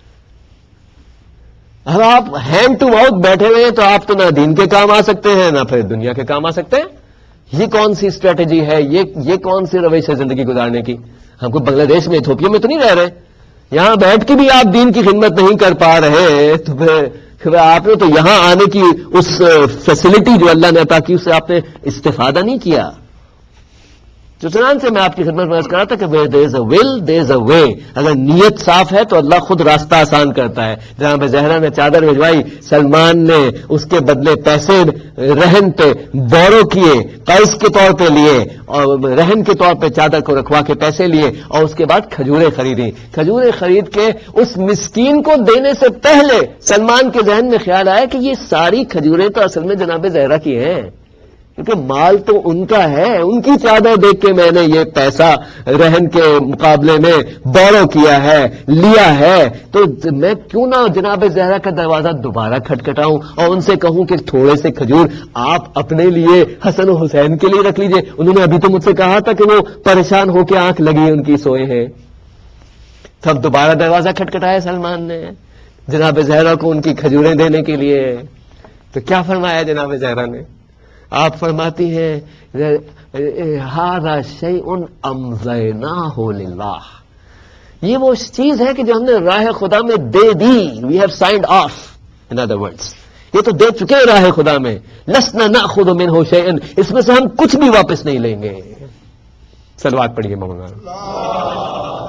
اب آپ ہینڈ ٹو ماؤتھ بیٹھے ہوئے ہیں تو آپ تو نہ دین کے کام آ سکتے ہیں نہ پھر دنیا کے کام آ سکتے ہیں. یہ کون سی اسٹریٹجی ہے, یہ یہ کون سی روش ہے زندگی گزارنے کی؟ ہم کو بنگلہ دیش میں, ایتھوپیا میں تو نہیں رہ رہے, یہاں بیٹھ کے بھی آپ دین کی خدمت نہیں کر پا رہے, تو پھر آپ نے تو یہاں آنے کی اس فیسلٹی جو اللہ نے عطا کی اس سے آپ نے استفادہ نہیں کیا. تو چنان سے میں آپ کی خدمت میں عرض کر رہا تھا کہ where there is a will there is a way. اگر نیت صاف ہے تو اللہ خود راستہ آسان کرتا ہے. جہاں پہ زہرا نے چادر بھجوائی, سلمان نے اس کے بدلے پیسے رہن پہ بورو کیے, قرض کے طور پہ لیے, اور رہن کے طور پہ چادر کو رکھوا کے پیسے لیے, اور اس کے بعد کھجوریں خریدی. کھجوریں خرید کے اس مسکین کو دینے سے پہلے سلمان کے ذہن میں خیال آیا کہ یہ ساری کھجوریں تو اصل میں جناب زہرا کی ہیں, کیونکہ مال تو ان کا ہے, ان کی چادر دیکھ کے میں نے یہ پیسہ رہن کے مقابلے میں بورو کیا ہے, لیا ہے, تو میں کیوں نہ جناب زہرا کا دروازہ دوبارہ کھٹکھٹاؤں اور ان سے کہوں کہ تھوڑے سے کھجور آپ اپنے لیے, حسن و حسین کے لیے رکھ لیجئے. انہوں نے ابھی تو مجھ سے کہا تھا کہ وہ پریشان ہو کے آنکھ لگی ان کی سوئے ہیں. تب دوبارہ دروازہ کھٹکھٹایا سلمان نے جناب زہرا کو ان کی کھجوریں دینے کے لیے. تو کیا فرمایا جناب زہرا نے؟ آپ فرماتی ہیں ہذا شیء امضیناہ للہ, یہ وہ چیز ہے کہ جو ہم نے راہ خدا میں دے دی. We have signed off, in other words یہ تو دے چکے راہ خدا میں. لسنا ناخذ منہ شیئا, اس میں سے ہم کچھ بھی واپس نہیں لیں گے. صلوات پڑھیے مولانا.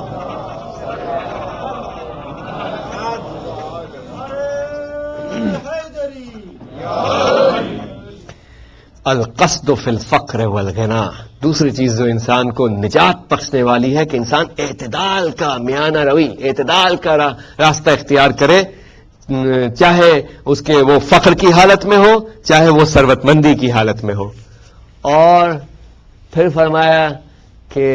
القصد فی الفقر والغنا, دوسری چیز جو انسان کو نجات بخشنے والی ہے کہ انسان اعتدال کا میانہ روی, اعتدال کا راستہ اختیار کرے, چاہے اس کے وہ فقر کی حالت میں ہو چاہے وہ ثروت مندی کی حالت میں ہو. اور پھر فرمایا کہ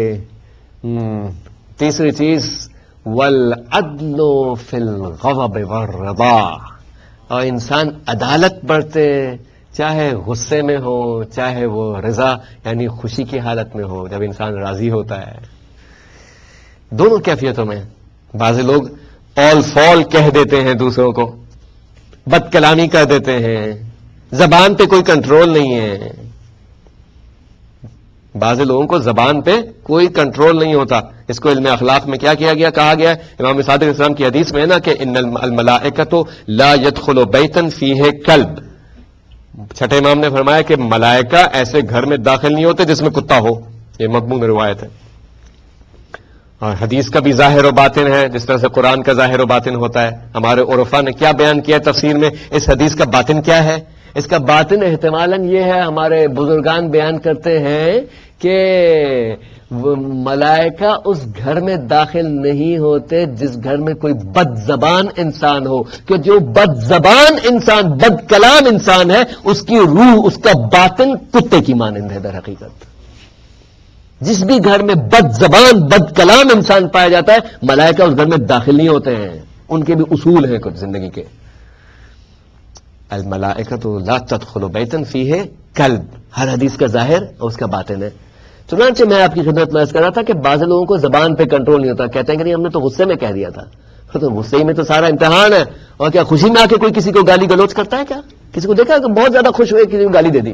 تیسری چیز والعدل فی الغضب والرضا, اور انسان عدالت برتے چاہے غصے میں ہو چاہے وہ رضا یعنی خوشی کی حالت میں ہو, جب انسان راضی ہوتا ہے. دونوں کیفیتوں میں. بعض لوگ آل فال کہہ دیتے ہیں دوسروں کو، بد کلامی کر دیتے ہیں، زبان پہ کوئی کنٹرول نہیں ہے. بعض لوگوں کو زبان پہ کوئی کنٹرول نہیں ہوتا. اس کو علم اخلاق میں کیا کیا گیا، کہا گیا امام صادق اسلام کی حدیث میں ہے نا کہ ان الملائکۃ لا يدخل بیتا فیہ کلب. چھٹے امام نے فرمایا کہ ملائکہ ایسے گھر میں داخل نہیں ہوتے جس میں کتا ہو. یہ مضمون روایت ہے. اور حدیث کا بھی ظاہر و باطن ہے جس طرح سے قرآن کا ظاہر و باطن ہوتا ہے. ہمارے عرفا نے کیا بیان کیا تفسیر میں، اس حدیث کا باطن کیا ہے؟ اس کا باطن احتمالاً یہ ہے، ہمارے بزرگان بیان کرتے ہیں کہ ملائکہ اس گھر میں داخل نہیں ہوتے جس گھر میں کوئی بد زبان انسان ہو، کہ جو بد زبان انسان، بد کلام انسان ہے، اس کی روح، اس کا باطن کتے کی مانند ہے. در حقیقت جس بھی گھر میں بد زبان، بد کلام انسان پایا جاتا ہے، ملائکہ اس گھر میں داخل نہیں ہوتے ہیں. ان کے بھی اصول ہیں کچھ زندگی کے. الملائکۃ لا تدخل بیتا فیہ کلب، ہر حدیث کا ظاہر اور اس کا باطن ہے. چنانچہ میں آپ کی خدمت میں عرض کر رہا تھا کہ بعض لوگوں کو زبان پہ کنٹرول نہیں ہوتا، کہتے ہیں کہ نہیں ہم نے تو غصے میں کہہ دیا تھا. تو غصے میں تو سارا امتحان ہے. اور کیا خوشی میں آ کے کوئی کسی کو گالی گلوچ کرتا ہے؟ کیا کسی کو دیکھا کہ بہت زیادہ خوش ہوئے کسی کو گالی دے دی؟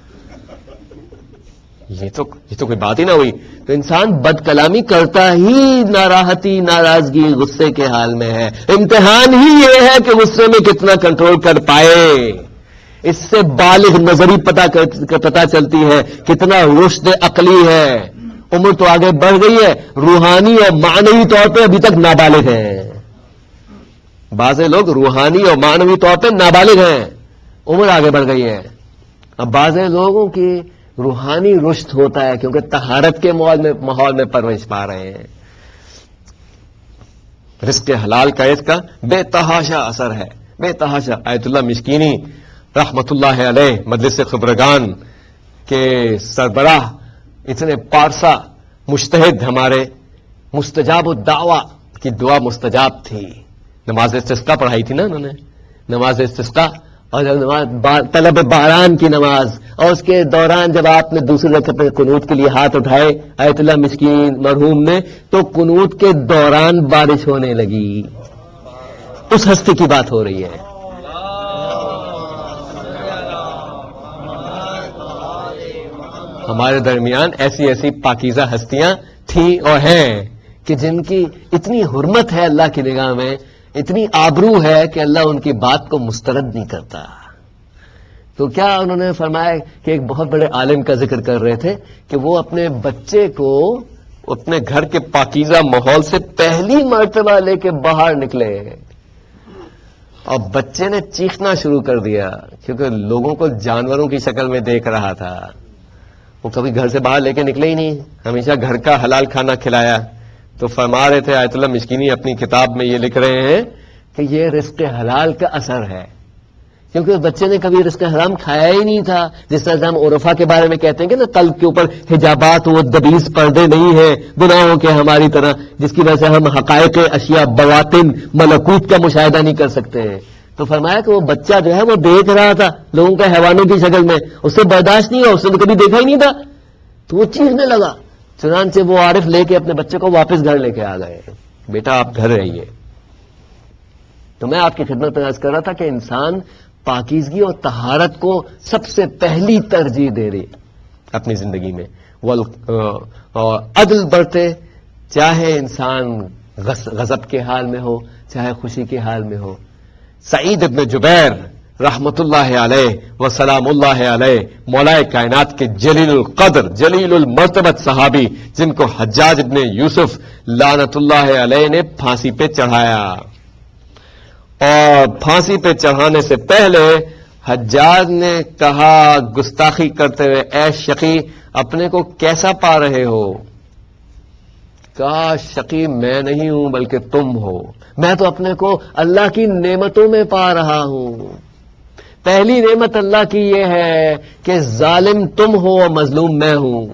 یہ تو یہ تو کوئی بات ہی نہ ہوئی. تو انسان بد کلامی کرتا ہی ناراحتی، ناراضگی، غصے کے حال میں ہے. امتحان ہی یہ ہے کہ غصے میں کتنا کنٹرول کر پائے. اس سے بالغ نظری پتہ پتہ چلتی ہے کتنا رشد عقلی ہے. عمر تو آگے بڑھ گئی ہے، روحانی اور معنوی طور پہ ابھی تک نابالغ ہیں. بعض لوگ روحانی اور معنوی طور پہ نابالغ ہیں، عمر آگے بڑھ گئی ہے. اب بعض لوگوں کی روحانی رشد ہوتا ہے کیونکہ طہارت کے ماحول میں ماحول میں پرورش پا رہے ہیں. رزق حلال کا اس کا بے تحاشا اثر ہے، بے تحاشا. آیت اللہ مشکینی رحمت اللہ علیہ مجلس خبرگان کے سربراہ، اتنے پارسا مجتہد، ہمارے مستجاب الدعوہ کی دعا مستجاب تھی. نماز استسقاء پڑھائی تھی نا انہوں نے، نماز استسقاء اور طلب باران کی نماز، اور اس کے دوران جب آپ نے دوسری رکعت میں قنوت کے لیے ہاتھ اٹھائے آیت اللہ مسکین مرحوم نے، تو قنوت کے دوران بارش ہونے لگی. اس ہستی کی بات ہو رہی ہے. ہمارے درمیان ایسی ایسی پاکیزہ ہستیاں تھیں اور ہیں کہ جن کی اتنی حرمت ہے اللہ کی نگاہ میں، اتنی آبرو ہے کہ اللہ ان کی بات کو مسترد نہیں کرتا. تو کیا انہوں نے فرمایا کہ ایک بہت بڑے عالم کا ذکر کر رہے تھے کہ وہ اپنے بچے کو اپنے گھر کے پاکیزہ ماحول سے پہلی مرتبہ لے کے باہر نکلے اور بچے نے چیخنا شروع کر دیا کیونکہ لوگوں کو جانوروں کی شکل میں دیکھ رہا تھا. وہ کبھی گھر سے باہر لے کے نکلے ہی نہیں، ہمیشہ گھر کا حلال کھانا کھلایا. تو فرما رہے تھے آیت اللہ مشکینی اپنی کتاب میں یہ لکھ رہے ہیں کہ یہ رزق حلال کا اثر ہے، کیونکہ اس بچے نے کبھی رزق حرام کھایا ہی نہیں تھا. جس طرح سے ہم عرفا کے بارے میں کہتے ہیں کہ نا قلب کے اوپر حجابات وہ دبیز پردے نہیں ہیں گناہوں کے ہماری طرح، جس کی وجہ سے ہم حقائق اشیاء بواطن ملکوت کا مشاہدہ نہیں کر سکتے ہیں. تو فرمایا کہ وہ بچہ جو ہے وہ دیکھ رہا تھا لوگوں کا حیوانوں کی شکل میں، اس سے برداشت نہیں ہوا، اس نے تو کبھی دیکھا ہی نہیں تھا، تو وہ چیخنے لگا. چنانچہ وہ عارف لے کے اپنے بچے کو واپس گھر لے کے آ گئے، بیٹا آپ گھر رہیے. تو میں آپ کی خدمت میں عرض کر رہا تھا کہ انسان پاکیزگی اور طہارت کو سب سے پہلی ترجیح دے رہے اپنی زندگی میں، اور عدل برتے، چاہے انسان غضب کے حال میں ہو چاہے خوشی کے حال میں ہو. سعید ابن جبیر رحمت اللہ علیہ و سلام اللہ علیہ، مولا کائنات کے جلیل القدر جلیل المرتبت صحابی، جن کو حجاج ابن یوسف لعنت اللہ علیہ نے پھانسی پہ چڑھایا، اور پھانسی پہ چڑھانے سے پہلے حجاج نے کہا گستاخی کرتے ہوئے، اے شقی اپنے کو کیسا پا رہے ہو؟ کہا شقی میں نہیں ہوں بلکہ تم ہو، میں تو اپنے کو اللہ کی نعمتوں میں پا رہا ہوں. پہلی نعمت اللہ کی یہ ہے کہ ظالم تم ہو اور مظلوم میں ہوں.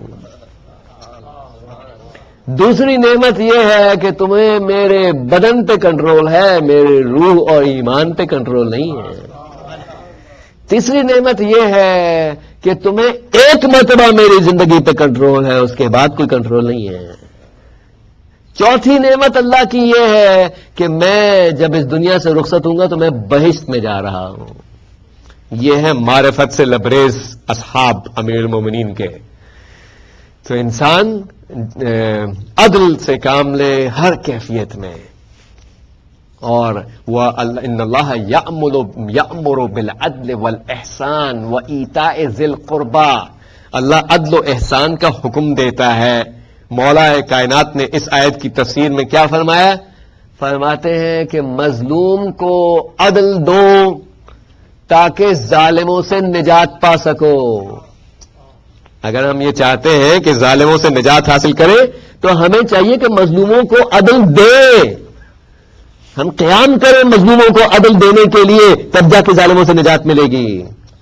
دوسری نعمت یہ ہے کہ تمہیں میرے بدن پہ کنٹرول ہے، میرے روح اور ایمان پہ کنٹرول نہیں ہے. تیسری نعمت یہ ہے کہ تمہیں ایک مرتبہ میری زندگی پہ کنٹرول ہے، اس کے بعد کوئی کنٹرول نہیں ہے. چوتھی نعمت اللہ کی یہ ہے کہ میں جب اس دنیا سے رخصت ہوں گا تو میں بہشت میں جا رہا ہوں. یہ ہے معرفت سے لبریز اصحاب امیر المومنین کے. تو انسان عدل سے کام لے ہر کیفیت میں. اور وہ ان اللہ یأمر یأمر بالعدل والاحسان وایتاء ذی القربى، اللہ عدل و احسان کا حکم دیتا ہے. مولا کائنات نے اس آیت کی تفسیر میں کیا فرمایا؟ فرماتے ہیں کہ مظلوم کو عدل دو تاکہ ظالموں سے نجات پا سکو. اگر ہم یہ چاہتے ہیں کہ ظالموں سے نجات حاصل کریں تو ہمیں چاہیے کہ مظلوموں کو عدل دیں. ہم قیام کریں مظلوموں کو عدل دینے کے لیے، تب جا کے ظالموں سے نجات ملے گی.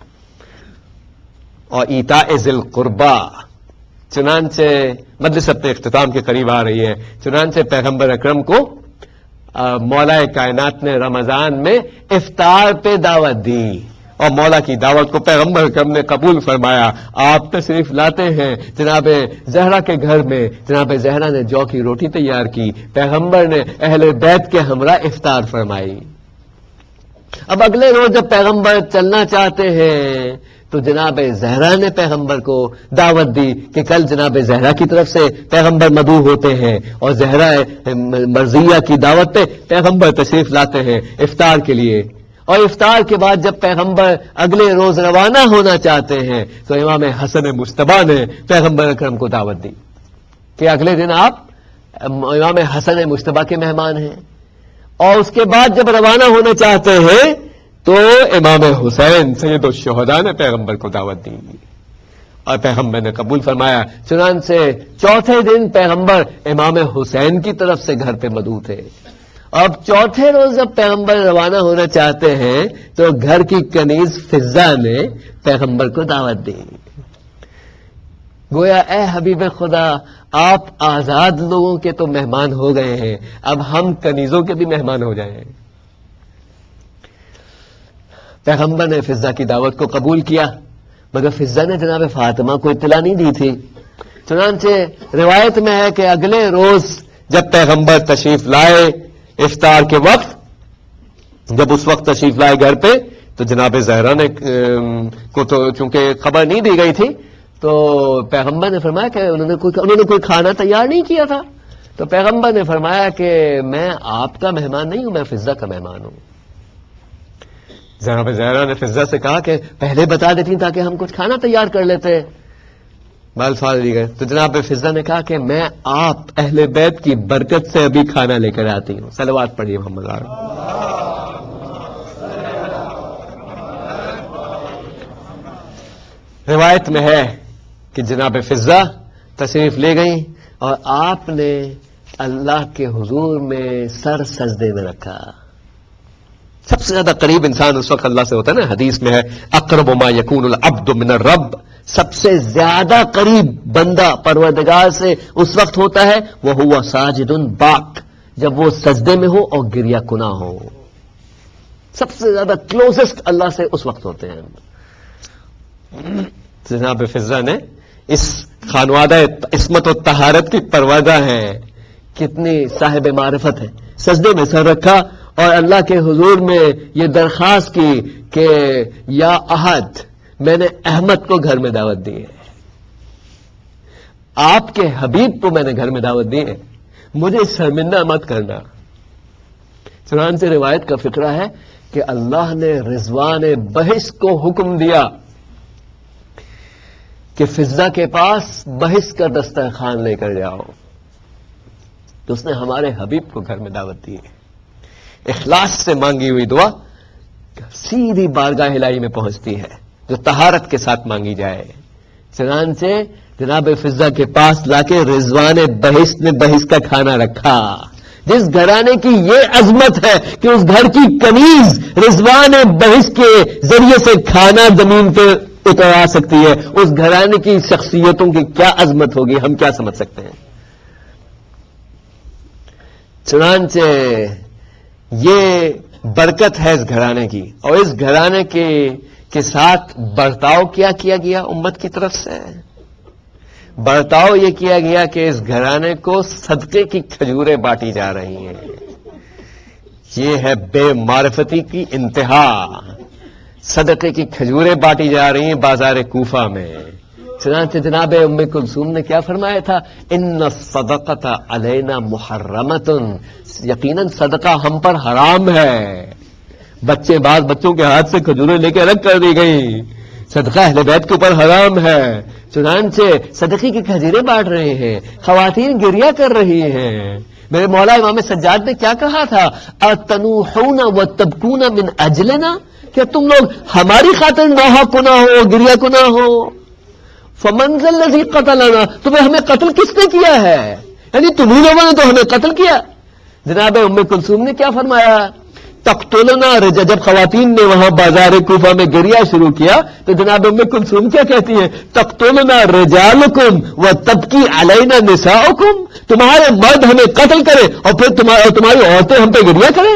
اور ایتاء ذی القربى، چنانچہ مجلس اپنے اختتام کے قریب آ رہی ہے، چنانچہ پیغمبر اکرم کو مولا کائنات نے رمضان میں افطار پہ دعوت دی، اور مولا کی دعوت کو پیغمبر اکرم نے قبول فرمایا. آپ تشریف لاتے ہیں جناب زہرا کے گھر میں، جناب زہرا نے جو کی روٹی تیار کی، پیغمبر نے اہل بیت کے ہمراہ افطار فرمائی. اب اگلے روز جب پیغمبر چلنا چاہتے ہیں تو جناب زہرا نے پیغمبر کو دعوت دی کہ کل جناب زہرا کی طرف سے پیغمبر مدعو ہوتے ہیں، اور زہرا مرضیہ کی دعوت پہ پیغمبر تشریف لاتے ہیں افطار کے لیے. اور افطار کے بعد جب پیغمبر اگلے روز روانہ ہونا چاہتے ہیں تو امام حسن مجتبیٰ نے پیغمبر اکرم کو دعوت دی کہ اگلے دن آپ امام حسن مجتبیٰ کے مہمان ہیں. اور اس کے بعد جب روانہ ہونا چاہتے ہیں تو امام حسین سید الشہداء نے پیغمبر کو دعوت دی، اور پیغمبر نے قبول فرمایا. چنانچہ چوتھے دن پیغمبر امام حسین کی طرف سے گھر پہ مدعو تھے. اب چوتھے روز جب پیغمبر روانہ ہونا چاہتے ہیں تو گھر کی کنیز فضہ نے پیغمبر کو دعوت دی. گویا اے حبیب خدا، آپ آزاد لوگوں کے تو مہمان ہو گئے ہیں، اب ہم کنیزوں کے بھی مہمان ہو جائیں. پیغمبر نے فضہ کی دعوت کو قبول کیا، مگر فضہ نے جناب فاطمہ کو اطلاع نہیں دی تھی. چنانچہ روایت میں ہے کہ اگلے روز جب پیغمبر تشریف لائے افطار کے وقت، جب اس وقت تشریف لائے گھر پہ، تو جناب زہرا نے کو تو چونکہ خبر نہیں دی گئی تھی تو پیغمبر نے فرمایا کہ انہوں نے کوئی انہوں نے کوئی کھانا تیار نہیں کیا تھا. تو پیغمبر نے فرمایا کہ میں آپ کا مہمان نہیں ہوں، میں فضہ کا مہمان ہوں. جناب زہرا نے فضہ سے کہا کہ پہلے بتا دیتی تاکہ ہم کچھ کھانا تیار کر لیتے. الفاظ دی گئے تو جناب فضہ نے کہا کہ میں آپ اہل بیت کی برکت سے ابھی کھانا لے کر آتی ہوں. صلوات پڑھیے محمد عارف. روایت میں ہے کہ جناب فضہ تشریف لے گئیں اور آپ نے اللہ کے حضور میں سر سجدے میں رکھا. سب سے زیادہ قریب انسان اس وقت اللہ سے ہوتا ہے نا، حدیث میں ہے اقرب ما یکون العبد من الرب، سب سے زیادہ قریب بندہ پروردگار سے اس وقت ہوتا ہے وہ ہوا ساجد باک، جب وہ سجدے میں ہو اور گریہ کنا ہو. سب سے زیادہ کلوزسٹ اللہ سے اس وقت ہوتے ہیں. جناب فضہ نے اس خانوادہ عصمت و طہارت کی پروردہ ہیں، کتنی صاحب معرفت ہے، سجدے میں سر رکھا اور اللہ کے حضور میں یہ درخواست کی کہ یا احد، میں نے احمد کو گھر میں دعوت دی ہے، آپ کے حبیب کو میں نے گھر میں دعوت دی ہے، مجھے شرمندہ مت کرنا. چنانچہ روایت کا فقرہ ہے کہ اللہ نے رضوان بہشت کو حکم دیا کہ فضہ کے پاس بہشت کا دسترخوان لے کر جاؤ. تو اس نے ہمارے حبیب کو گھر میں دعوت دی ہے. اخلاص سے مانگی ہوئی دعا سیدھی بارگاہ الہی میں پہنچتی ہے جو طہارت کے ساتھ مانگی جائے. چنانچہ جناب فضہ کے پاس لا کے رضوان بہشت نے بہشت کا کھانا رکھا. جس گھرانے کی یہ عظمت ہے کہ اس گھر کی کنیز رضوان بہشت کے ذریعے سے کھانا زمین پہ اتر آ سکتی ہے، اس گھرانے کی شخصیتوں کی کیا عظمت ہوگی ہم کیا سمجھ سکتے ہیں. چنانچہ یہ برکت ہے اس گھرانے کی، اور اس گھرانے کے کے ساتھ برتاؤ کیا کیا گیا امت کی طرف سے. برتاؤ یہ کیا گیا کہ اس گھرانے کو صدقے کی کھجوریں بانٹی جا رہی ہیں. یہ ہے بے معرفتی کی انتہا. صدقے کی کھجوریں بانٹی جا رہی ہیں بازار کوفہ میں. چنانچہ جناب ام کلثوم نے کیا فرمایا تھا؟ ان الصدقۃ علینا محرمۃ، یقیناً صدقہ ہم پر حرام ہے. بچے بعض بچوں کے ہاتھ سے کھجوریں لے کے الگ کر دی گئی. صدقہ اہل بیت کے اوپر حرام ہے. چنانچہ صدقے کی کھجوریں بانٹ رہے ہیں، خواتین گریہ کر رہی ہیں. میرے مولا امام سجاد نے کیا کہا تھا؟ اتنوحون وتبکون من اجلنا، کہ تم لوگ ہماری خاطر نوحہ گناہ ہو، گریہ گناہ ہو. فمن ذا الذی قتلنا، تمہیں ہمیں قتل کس نے کیا ہے؟ یعنی تمہیں لوگوں نے تو ہمیں قتل کیا. جناب ام کلثوم نے کیا فرمایا؟ تقتلنا رجا، جب خواتین نے وہاں بازار کوفہ میں گریہ شروع کیا تو جناب ام کلثوم کیا کہتی ہیں؟ تقتلنا رجالکم وتبکی علینا نساؤکم، تمہارے مرد ہمیں قتل کرے اور پھر تمہاری عورتیں ہم پہ گریہ کریں.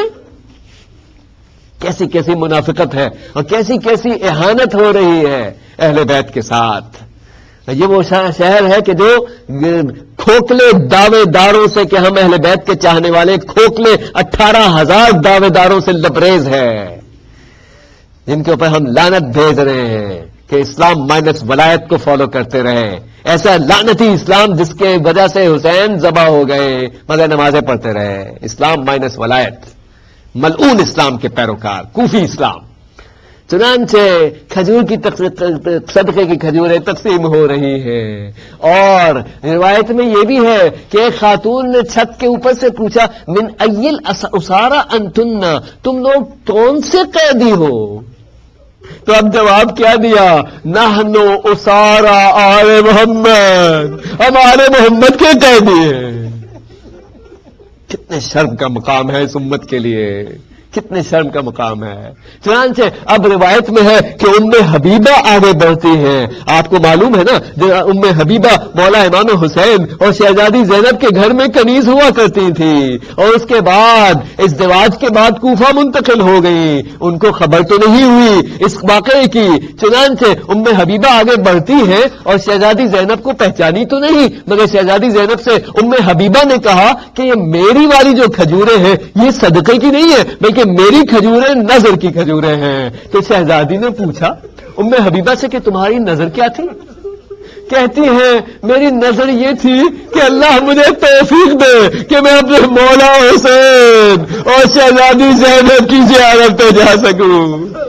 کیسی کیسی منافقت ہے اور کیسی کیسی اہانت ہو رہی ہے اہل بیت کے ساتھ. یہ وہ شہر ہے کہ جو کھوکھلے دعوے داروں سے، کہ ہم اہل بیت کے چاہنے والے کھوکھلے اٹھارہ ہزار دعوے داروں سے لبریز ہے، جن کے اوپر ہم لعنت بھیج رہے ہیں کہ اسلام مائنس ولایت کو فالو کرتے رہے. ایسا لعنتی اسلام جس کے وجہ سے حسین ذبح ہو گئے مگر نمازیں پڑھتے رہے. اسلام مائنس ولایت، ملعون اسلام کے پیروکار، کوفی اسلام. چنانچہ کھجور کی صدقے کی کھجوریں تقسیم ہو رہی ہیں. اور روایت میں یہ بھی ہے کہ ایک خاتون نے چھت کے اوپر سے پوچھا من ایل اسارا انتن، تم لوگ کون سے قیدی ہو؟ تو اب جواب کیا دیا؟ نحنو اسارا آل محمد، ہم آل محمد کے قیدی ہیں. کتنے شرم کا مقام ہے اس امت کے لیے، کتنے شرم کا مقام ہے. چنانچہ اب روایت میں ہے کہ ام حبیبہ آگے بڑھتی ہیں. آپ کو معلوم ہے نا ام حبیبہ مولا امام حسین اور شہزادی زینب کے گھر میں کنیز ہوا کرتی تھی، اور اس کے بعد ازدواج کے بعد کوفہ منتقل ہو گئی. ان کو خبر تو نہیں ہوئی اس واقعے کی. چنانچہ ام حبیبہ آگے بڑھتی ہے اور شہزادی زینب کو پہچانی تو نہیں، مگر شہزادی زینب سے ام حبیبہ نے کہا کہ یہ میری والی جو کھجوریں ہیں یہ صدقے کی نہیں ہے بلکہ میری کھجوریں نظر کی کھجوریں ہیں. تو شہزادی نے پوچھا ام حبیبہ سے کہ تمہاری نظر کیا تھی؟ کہتی ہیں میری نظر یہ تھی کہ اللہ مجھے توفیق دے کہ میں اپنے مولا حسین اور شہزادی زینب کی زیارت پہ جا سکوں.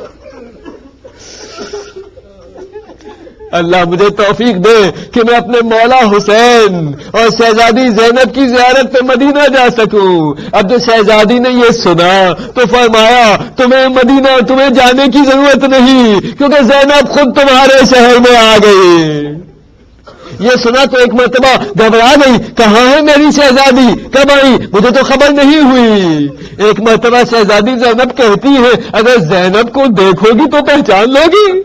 اللہ مجھے توفیق دے کہ میں اپنے مولا حسین اور شہزادی زینب کی زیارت پہ مدینہ جا سکوں. اب جو شہزادی نے یہ سنا تو فرمایا تمہیں مدینہ تمہیں جانے کی ضرورت نہیں کیونکہ زینب خود تمہارے شہر میں آ گئی. یہ سنا تو ایک مرتبہ گھبرا گئی، کہاں ہے میری شہزادی، کب آئی، مجھے تو خبر نہیں ہوئی. ایک مرتبہ شہزادی زینب کہتی ہے اگر زینب کو دیکھو گی تو پہچان لو گی.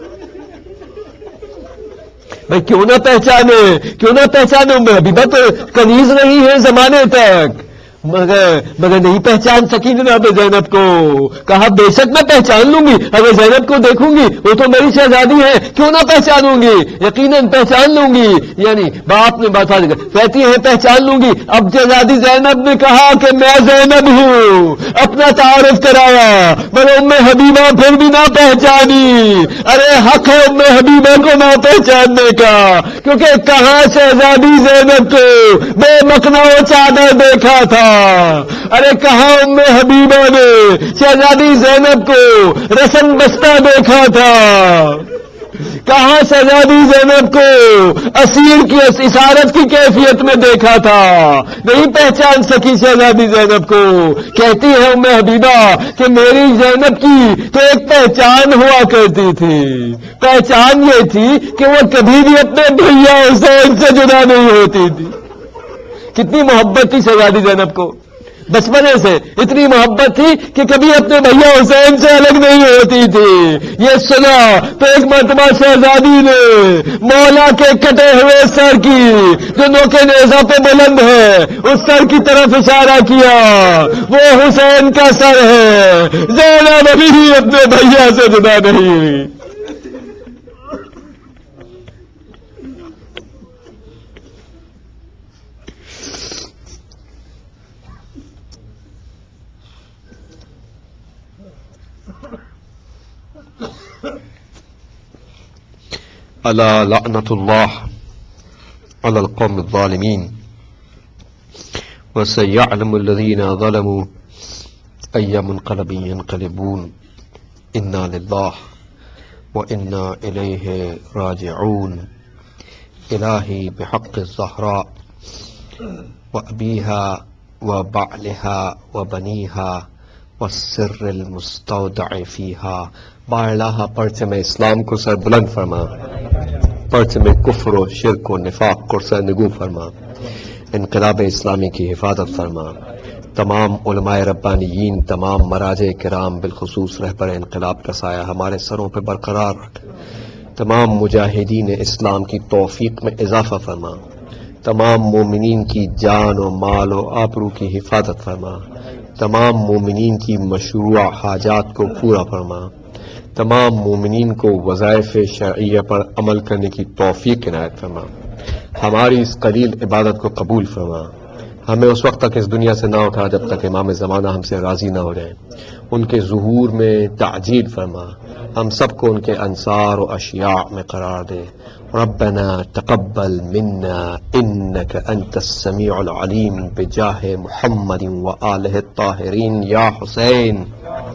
بھائی کیوں نہ پہچانے، کیوں نہ پہچانے. ام حبیبہ تو کنیز رہی ہے زمانے تک، مگر مگر نہیں پہچان سکی جناب زینب کو. کہا بے شک میں پہچان لوں گی، اگر زینب کو دیکھوں گی وہ تو میری شہزادی ہے، کیوں نہ پہچانوں گی، یقیناً پہچان لوں گی. یعنی باپ نے بات کہتی ہے پہچان لوں گی. اب شہزادی زینب نے کہا کہ میں زینب ہوں، اپنا تعارف کرایا، مگر ام حبیبہ پھر بھی نہ پہچانی. ارے حق ہے ام حبیبہ کو نہ پہچاننے کا، کیونکہ کہاں شہزادی زینب کو بے مکنا و چادر دیکھا تھا. ارے کہاں ام حبیبہ نے شہزادی زینب کو رسم بستہ دیکھا تھا، کہاں شہزادی زینب کو اسیر کی اسارت کی کیفیت میں دیکھا تھا. نہیں پہچان سکی شہزادی زینب کو. کہتی ہے ام حبیبہ کہ میری زینب کی تو ایک پہچان ہوا کرتی تھی، پہچان یہ تھی کہ وہ کبھی بھی اپنے بھیا حسین سے جدا نہیں ہوتی تھی. کتنی محبت تھی شہزادی زینب کو، بچپنے سے اتنی محبت تھی کہ کبھی اپنے بھیا حسین سے الگ نہیں ہوتی تھی. یہ سنا تو ایک مرتبہ شہزادی نے مولا کے کٹے ہوئے سر کی جو نوکے نیزہ پہ بلند ہے اس سر کی طرف اشارہ کیا، وہ حسین کا سر ہے. زینب ابھی اپنے بھیا سے جدا نہیں ہوئی. ألا لعنة الله على القوم الظالمين وسيعلم الذين ظلموا أي منقلب ينقلبون إنا لله وإنا إليه راجعون إلهي بحق الزهراء وأبيها وبعلها وبنيها والسر المستودع فيها. بارلاہ پرچم اسلام کو سر بلند فرما، پرچم کفر و شرک و نفاق کو سر نگو فرما، انقلاب اسلامی کی حفاظت فرما، تمام علماء ربانیین، تمام مراجع کرام، بالخصوص رہبر انقلاب کا سایہ ہمارے سروں پہ برقرار رکھ، تمام مجاہدین اسلام کی توفیق میں اضافہ فرما، تمام مومنین کی جان و مال و آبرو کی حفاظت فرما، تمام مومنین کی مشروع حاجات کو پورا فرما، تمام مومنین کو وظائف شرعیہ پر عمل کرنے کی توفیق عنایت فرما، ہماری اس قلیل عبادت کو قبول فرما، ہمیں اس وقت تک اس دنیا سے نہ اٹھا جب تک امام زمانہ ہم سے راضی نہ ہو جائیں، ان کے ظہور میں تعجیل فرما، ہم سب کو ان کے انصار و اشیاء میں قرار دے۔ ربنا تقبل منا انك انت السميع العليم بجاہ محمد وآلہ الطاہرین یا حسین۔